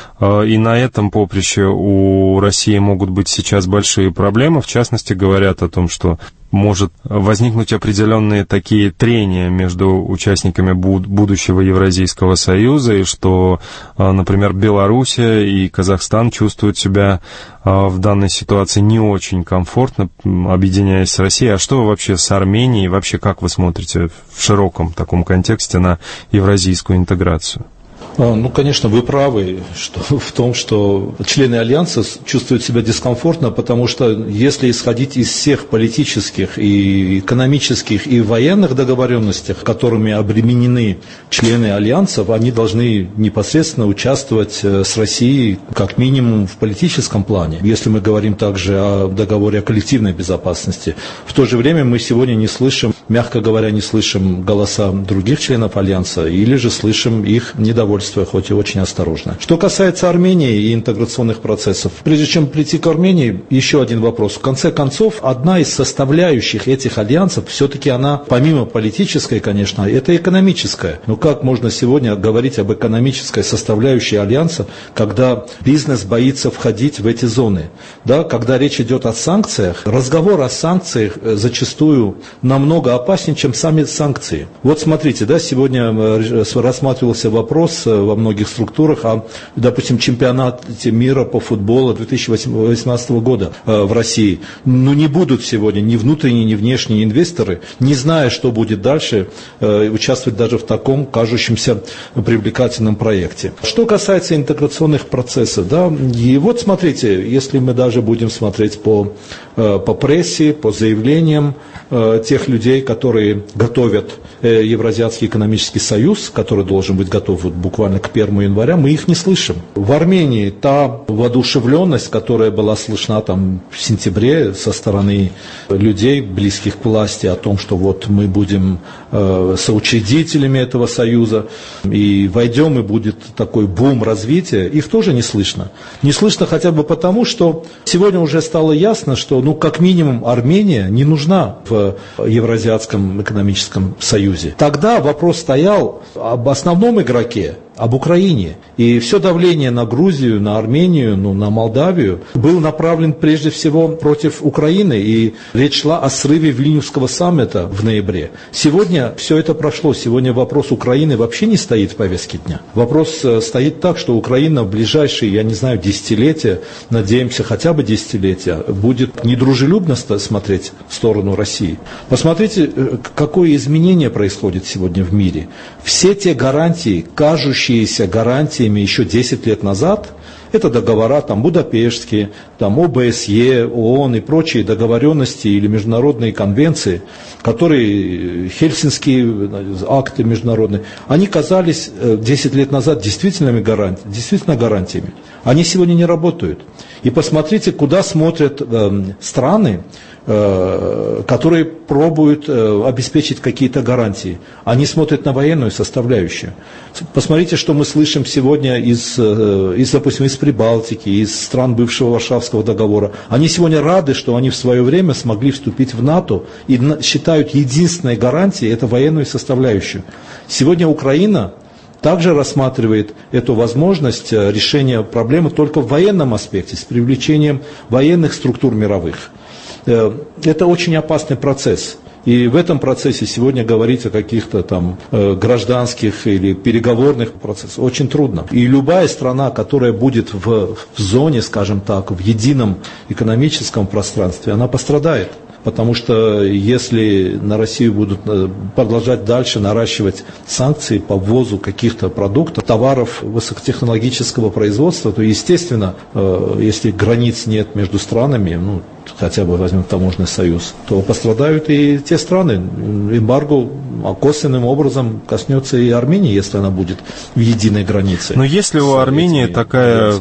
[SPEAKER 19] и на этом поприще у России могут быть сейчас большие проблемы? В частности, говорят о том, что может возникнуть определенные такие трения между участниками будущего Евразийского союза, и что, например, Белоруссия и Казахстан чувствуют себя в данной ситуации не очень комфортно, объединяясь с Россией. А что вообще с Арменией? Вообще, как вы смотрите в широком таком контексте на евразийскую интеграцию?
[SPEAKER 20] Конечно, вы правы в том, что члены Альянса чувствуют себя дискомфортно, потому что если исходить из всех политических и экономических и военных договоренностей, которыми обременены члены Альянса, они должны непосредственно участвовать с Россией как минимум в политическом плане, если мы говорим также о договоре о коллективной безопасности. В то же время мы сегодня не слышим, мягко говоря, не слышим голоса других членов Альянса или же слышим их недовольство, хоть и очень осторожно. Что касается Армении и интеграционных процессов, прежде чем прийти к Армении, еще один вопрос. В конце концов, одна из составляющих этих альянсов, все-таки она, помимо политической, конечно, это экономическая. Но как можно сегодня говорить об экономической составляющей альянса, когда бизнес боится входить в эти зоны? Да, когда речь идет о санкциях, разговор о санкциях зачастую намного опаснее, чем сами санкции. Вот смотрите, да, сегодня рассматривался вопрос во многих структурах о, допустим, чемпионате мира по футболу 2018 года в России. Не будут сегодня ни внутренние, ни внешние инвесторы, не зная, что будет дальше, участвовать даже в таком кажущемся привлекательном проекте. Что касается интеграционных процессов, да, и вот смотрите, если мы даже будем смотреть по прессе, по заявлениям тех людей, которые готовят Евразиатский экономический союз, который должен быть готов буквально к 1 января, мы их не слышим. В Армении та воодушевленность, которая была слышна там в сентябре со стороны людей, близких к власти, о том, что вот мы будем соучредителями этого союза и войдем, и будет такой бум развития, их тоже не слышно. Не слышно хотя бы потому, что сегодня уже стало ясно, что как минимум Армения не нужна в Евразиатском экономическом союзе. Тогда вопрос стоял об основном игроке, об Украине. И все давление на Грузию, на Армению, на Молдавию был направлен прежде всего против Украины. И речь шла о срыве Вильнюсского саммита в ноябре. Сегодня все это прошло. Сегодня вопрос Украины вообще не стоит в повестке дня. Вопрос стоит так, что Украина в ближайшие, десятилетия, надеемся, хотя бы десятилетия, будет недружелюбно смотреть в сторону России. Посмотрите, какое изменение происходит сегодня в мире. Все те гарантии, кажущиеся гарантиями еще 10 лет назад, это договора Будапештские, ОБСЕ, ООН и прочие договоренности или международные конвенции, которые, Хельсинские акты международные, они казались 10 лет назад действительно гарантиями. Они сегодня не работают. И посмотрите, куда смотрят страны, которые пробуют обеспечить какие-то гарантии. Они смотрят на военную составляющую. Посмотрите, что мы слышим сегодня допустим, из Прибалтики, из стран бывшего Варшавского договора. Они сегодня рады, что они в свое время смогли вступить в НАТО и считают единственной гарантией это военную составляющую. Сегодня Украина также рассматривает эту возможность решения проблемы только в военном аспекте, с привлечением военных структур мировых. Это очень опасный процесс. И в этом процессе сегодня говорить о каких-то гражданских или переговорных процессах очень трудно. И любая страна, которая будет в зоне, скажем так, в едином экономическом пространстве, она пострадает. Потому что если на Россию будут продолжать дальше наращивать санкции по ввозу каких-то продуктов, товаров высокотехнологического производства, то, естественно, если границ нет между странами, хотя бы возьмем таможенный союз, то пострадают и те страны. Эмбарго косвенным образом коснется и Армении, если она будет в единой границе.
[SPEAKER 19] Но если у Армении такая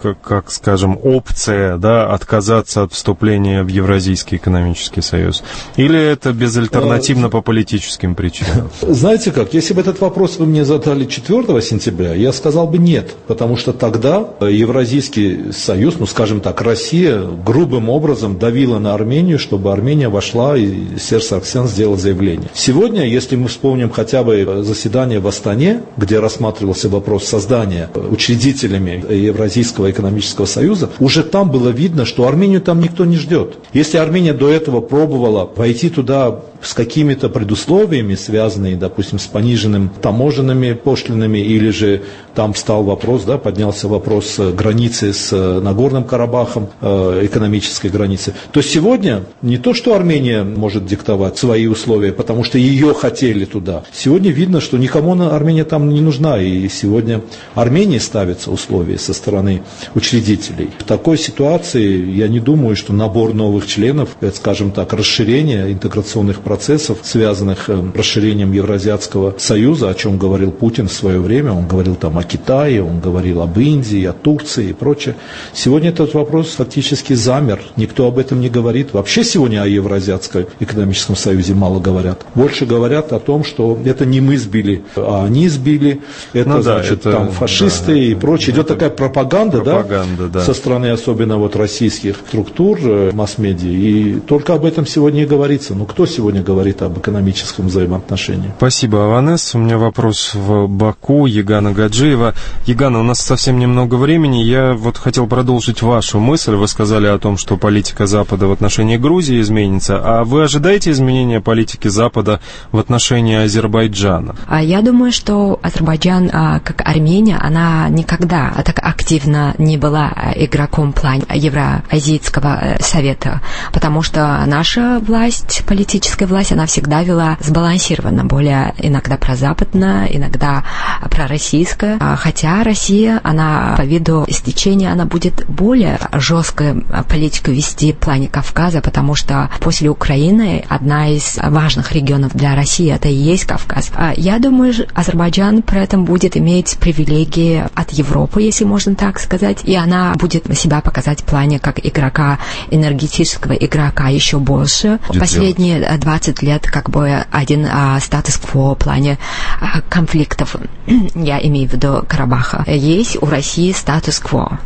[SPEAKER 19] как скажем, опция, да, отказаться от вступления в Евразийский экономический союз? Или это безальтернативно по политическим причинам?
[SPEAKER 20] Знаете как, если бы этот вопрос вы мне задали 4 сентября, я сказал бы нет, потому что тогда Евразийский союз, ну скажем так, Россия грубым образом давила на Армению, чтобы Армения вошла, и Серж Саргсян сделал заявление. Сегодня, если мы вспомним хотя бы заседание в Астане, где рассматривался вопрос создания учредителями Евразийского экономического союза, уже там было видно, что Армению там никто не ждет. Если Армения до этого пробовала войти туда с какими-то предусловиями, связанными, допустим, с пониженными таможенными пошлинами, или же там встал вопрос, да, поднялся вопрос границы с Нагорным Карабахом, экономической границы, то сегодня не то, что Армения может диктовать свои условия, потому что ее хотели туда. Сегодня видно, что никому Армения там не нужна, и сегодня Армении ставятся условия со стороны учредителей. В такой ситуации я не думаю, что набор новых членов, скажем так, расширение интеграционных процессов, связанных с расширением Евразиатского союза, о чем говорил Путин в свое время, он говорил там о Китае, он говорил об Индии, о Турции и прочее. Сегодня этот вопрос фактически замер, никто об этом не говорит. Вообще сегодня о Евразиатском экономическом союзе мало говорят. Больше говорят о том, что это не мы сбили, а они сбили, это, значит, там фашисты и прочее. Идет такая пропаганда, да, со стороны особенно вот российских структур, масс-медиа, и только об этом сегодня и говорится. Ну, кто сегодня говорит об экономическом взаимоотношении?
[SPEAKER 19] Спасибо, Аванес. У меня вопрос в Баку, Егана Гаджиева. Егана, у нас совсем немного времени. Я вот хотел продолжить вашу мысль. Вы сказали о том, что политика Запада в отношении Грузии изменится. А вы ожидаете изменения политики Запада в отношении Азербайджана?
[SPEAKER 21] Я думаю, что Азербайджан, как Армения, она никогда так активно не была игроком в плане Евразийского совета, потому что наша власть, политическая власть, она всегда вела сбалансированно, более иногда прозападно, иногда пророссийская, хотя Россия, она по виду истечения, она будет более жесткую политику вести в плане Кавказа, потому что после Украины одна из важных регионов для России это и есть Кавказ. Я думаю, Азербайджан при этом будет иметь привилегии от Европы, если можно так сказать, и она будет себя показать в плане как игрока, энергетического игрока еще больше. Последние 20 лет как бы один статус-кво в плане конфликтов, я имею в виду Карабаха, есть у России статус-кво,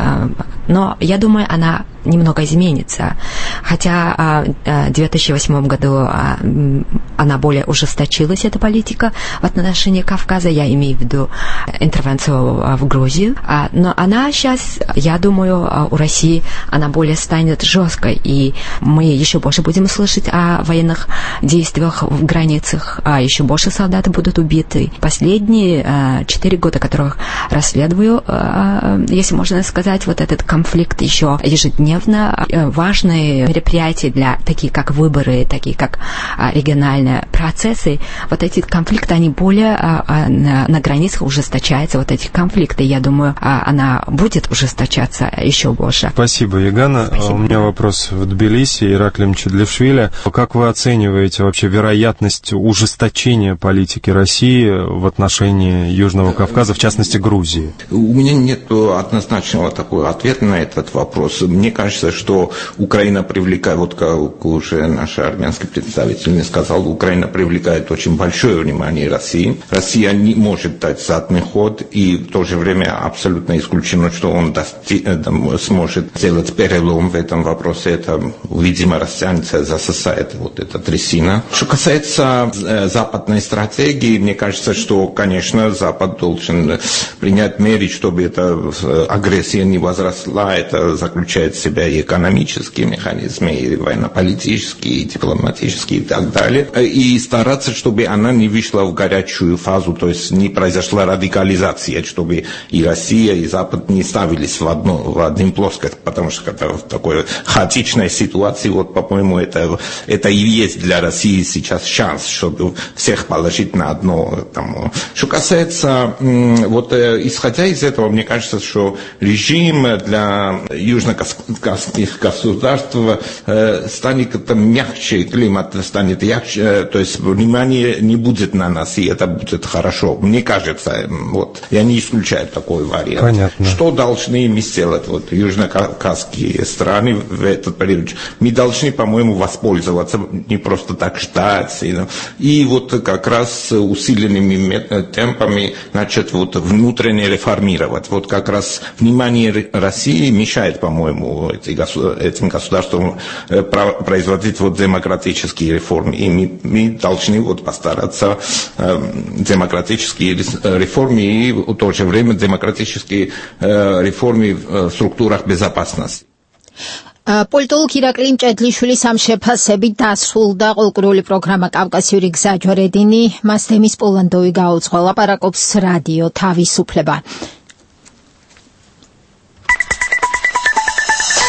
[SPEAKER 21] но я думаю, она немного изменится, хотя в 2008 году она более ужесточилась, эта политика в отношении Кавказа, я имею в виду интервенцию в Грузию, но она сейчас, я думаю, у России она более станет жесткой, и мы еще больше будем слышать о военных действиях в границах, а еще больше солдат будут убиты. Последние 4 года, которых расследую, если можно сказать, вот этот конфликт еще ежедневно, важные мероприятия для такие как выборы, такие как региональные процессы, вот эти конфликты, они более на границах ужесточаются, вот эти конфликты, я думаю, она будет ужесточаться еще больше.
[SPEAKER 19] Спасибо, Егана. Спасибо. У меня вопрос в Тбилиси, Ираклий Мчедлишвили. Как вы оцениваете вообще вероятность ужесточения политики России в отношении Южного Кавказа, в частности Грузии?
[SPEAKER 4] У меня нет однозначного такого ответа на этот вопрос. Мне кажется, что Украина привлекает, вот как уже наш армянский представитель мне сказал, Украина привлекает очень большое внимание России. Россия не может дать задний ход, и в то же время абсолютно исключено, что он сможет сделать перелом в этом вопросе. Это, видимо, растянется, засосает вот эта трясина. Что касается западной стратегии, мне кажется, что, конечно, Запад должен принять меры, чтобы эта агрессия не возросла. Это заключает в себя и экономические механизмы, и военно-политические, и дипломатические, и так далее. И стараться, чтобы она не вышла в горячую фазу, то есть не произошла радикализация, чтобы и Россия, и Запад не ставились в одну плоскость, потому что это в такой хаотичной ситуации, вот, по-моему, это и есть для России сейчас шанс, чтобы всех положить на одно. Там. Что касается, вот, исходя из этого, мне кажется, что режим для кавказских государств станет мягче, климат станет мягче, то есть внимание не будет на нас, и это будет хорошо. Мне кажется, вот, я не исключаю такой вариант.
[SPEAKER 19] Понятно.
[SPEAKER 4] Что должны мы сделать, вот, южнокавказские страны в этот период? Мы должны, по-моему, воспользоваться, не просто так ждать, и вот как раз усиленными темпами, значит, вот, внутренне реформировать. Вот как раз внимание России мешает, по-моему, этим государствам производить вот демократические реформы. И мы должны вот постараться демократические реформы и в то же время демократические реформы в структурах безопасности.
[SPEAKER 2] პოლიტოლოგ ირაკლი მჭედლიშვილის ამ შეფასებით დასრულდა ყოლკურული პროგრამა კავკასიური გზა ჯვარედინი მას თემის პოლანდოვი გაუძღვა ლაპარაკობს რადიო თავისუფლება.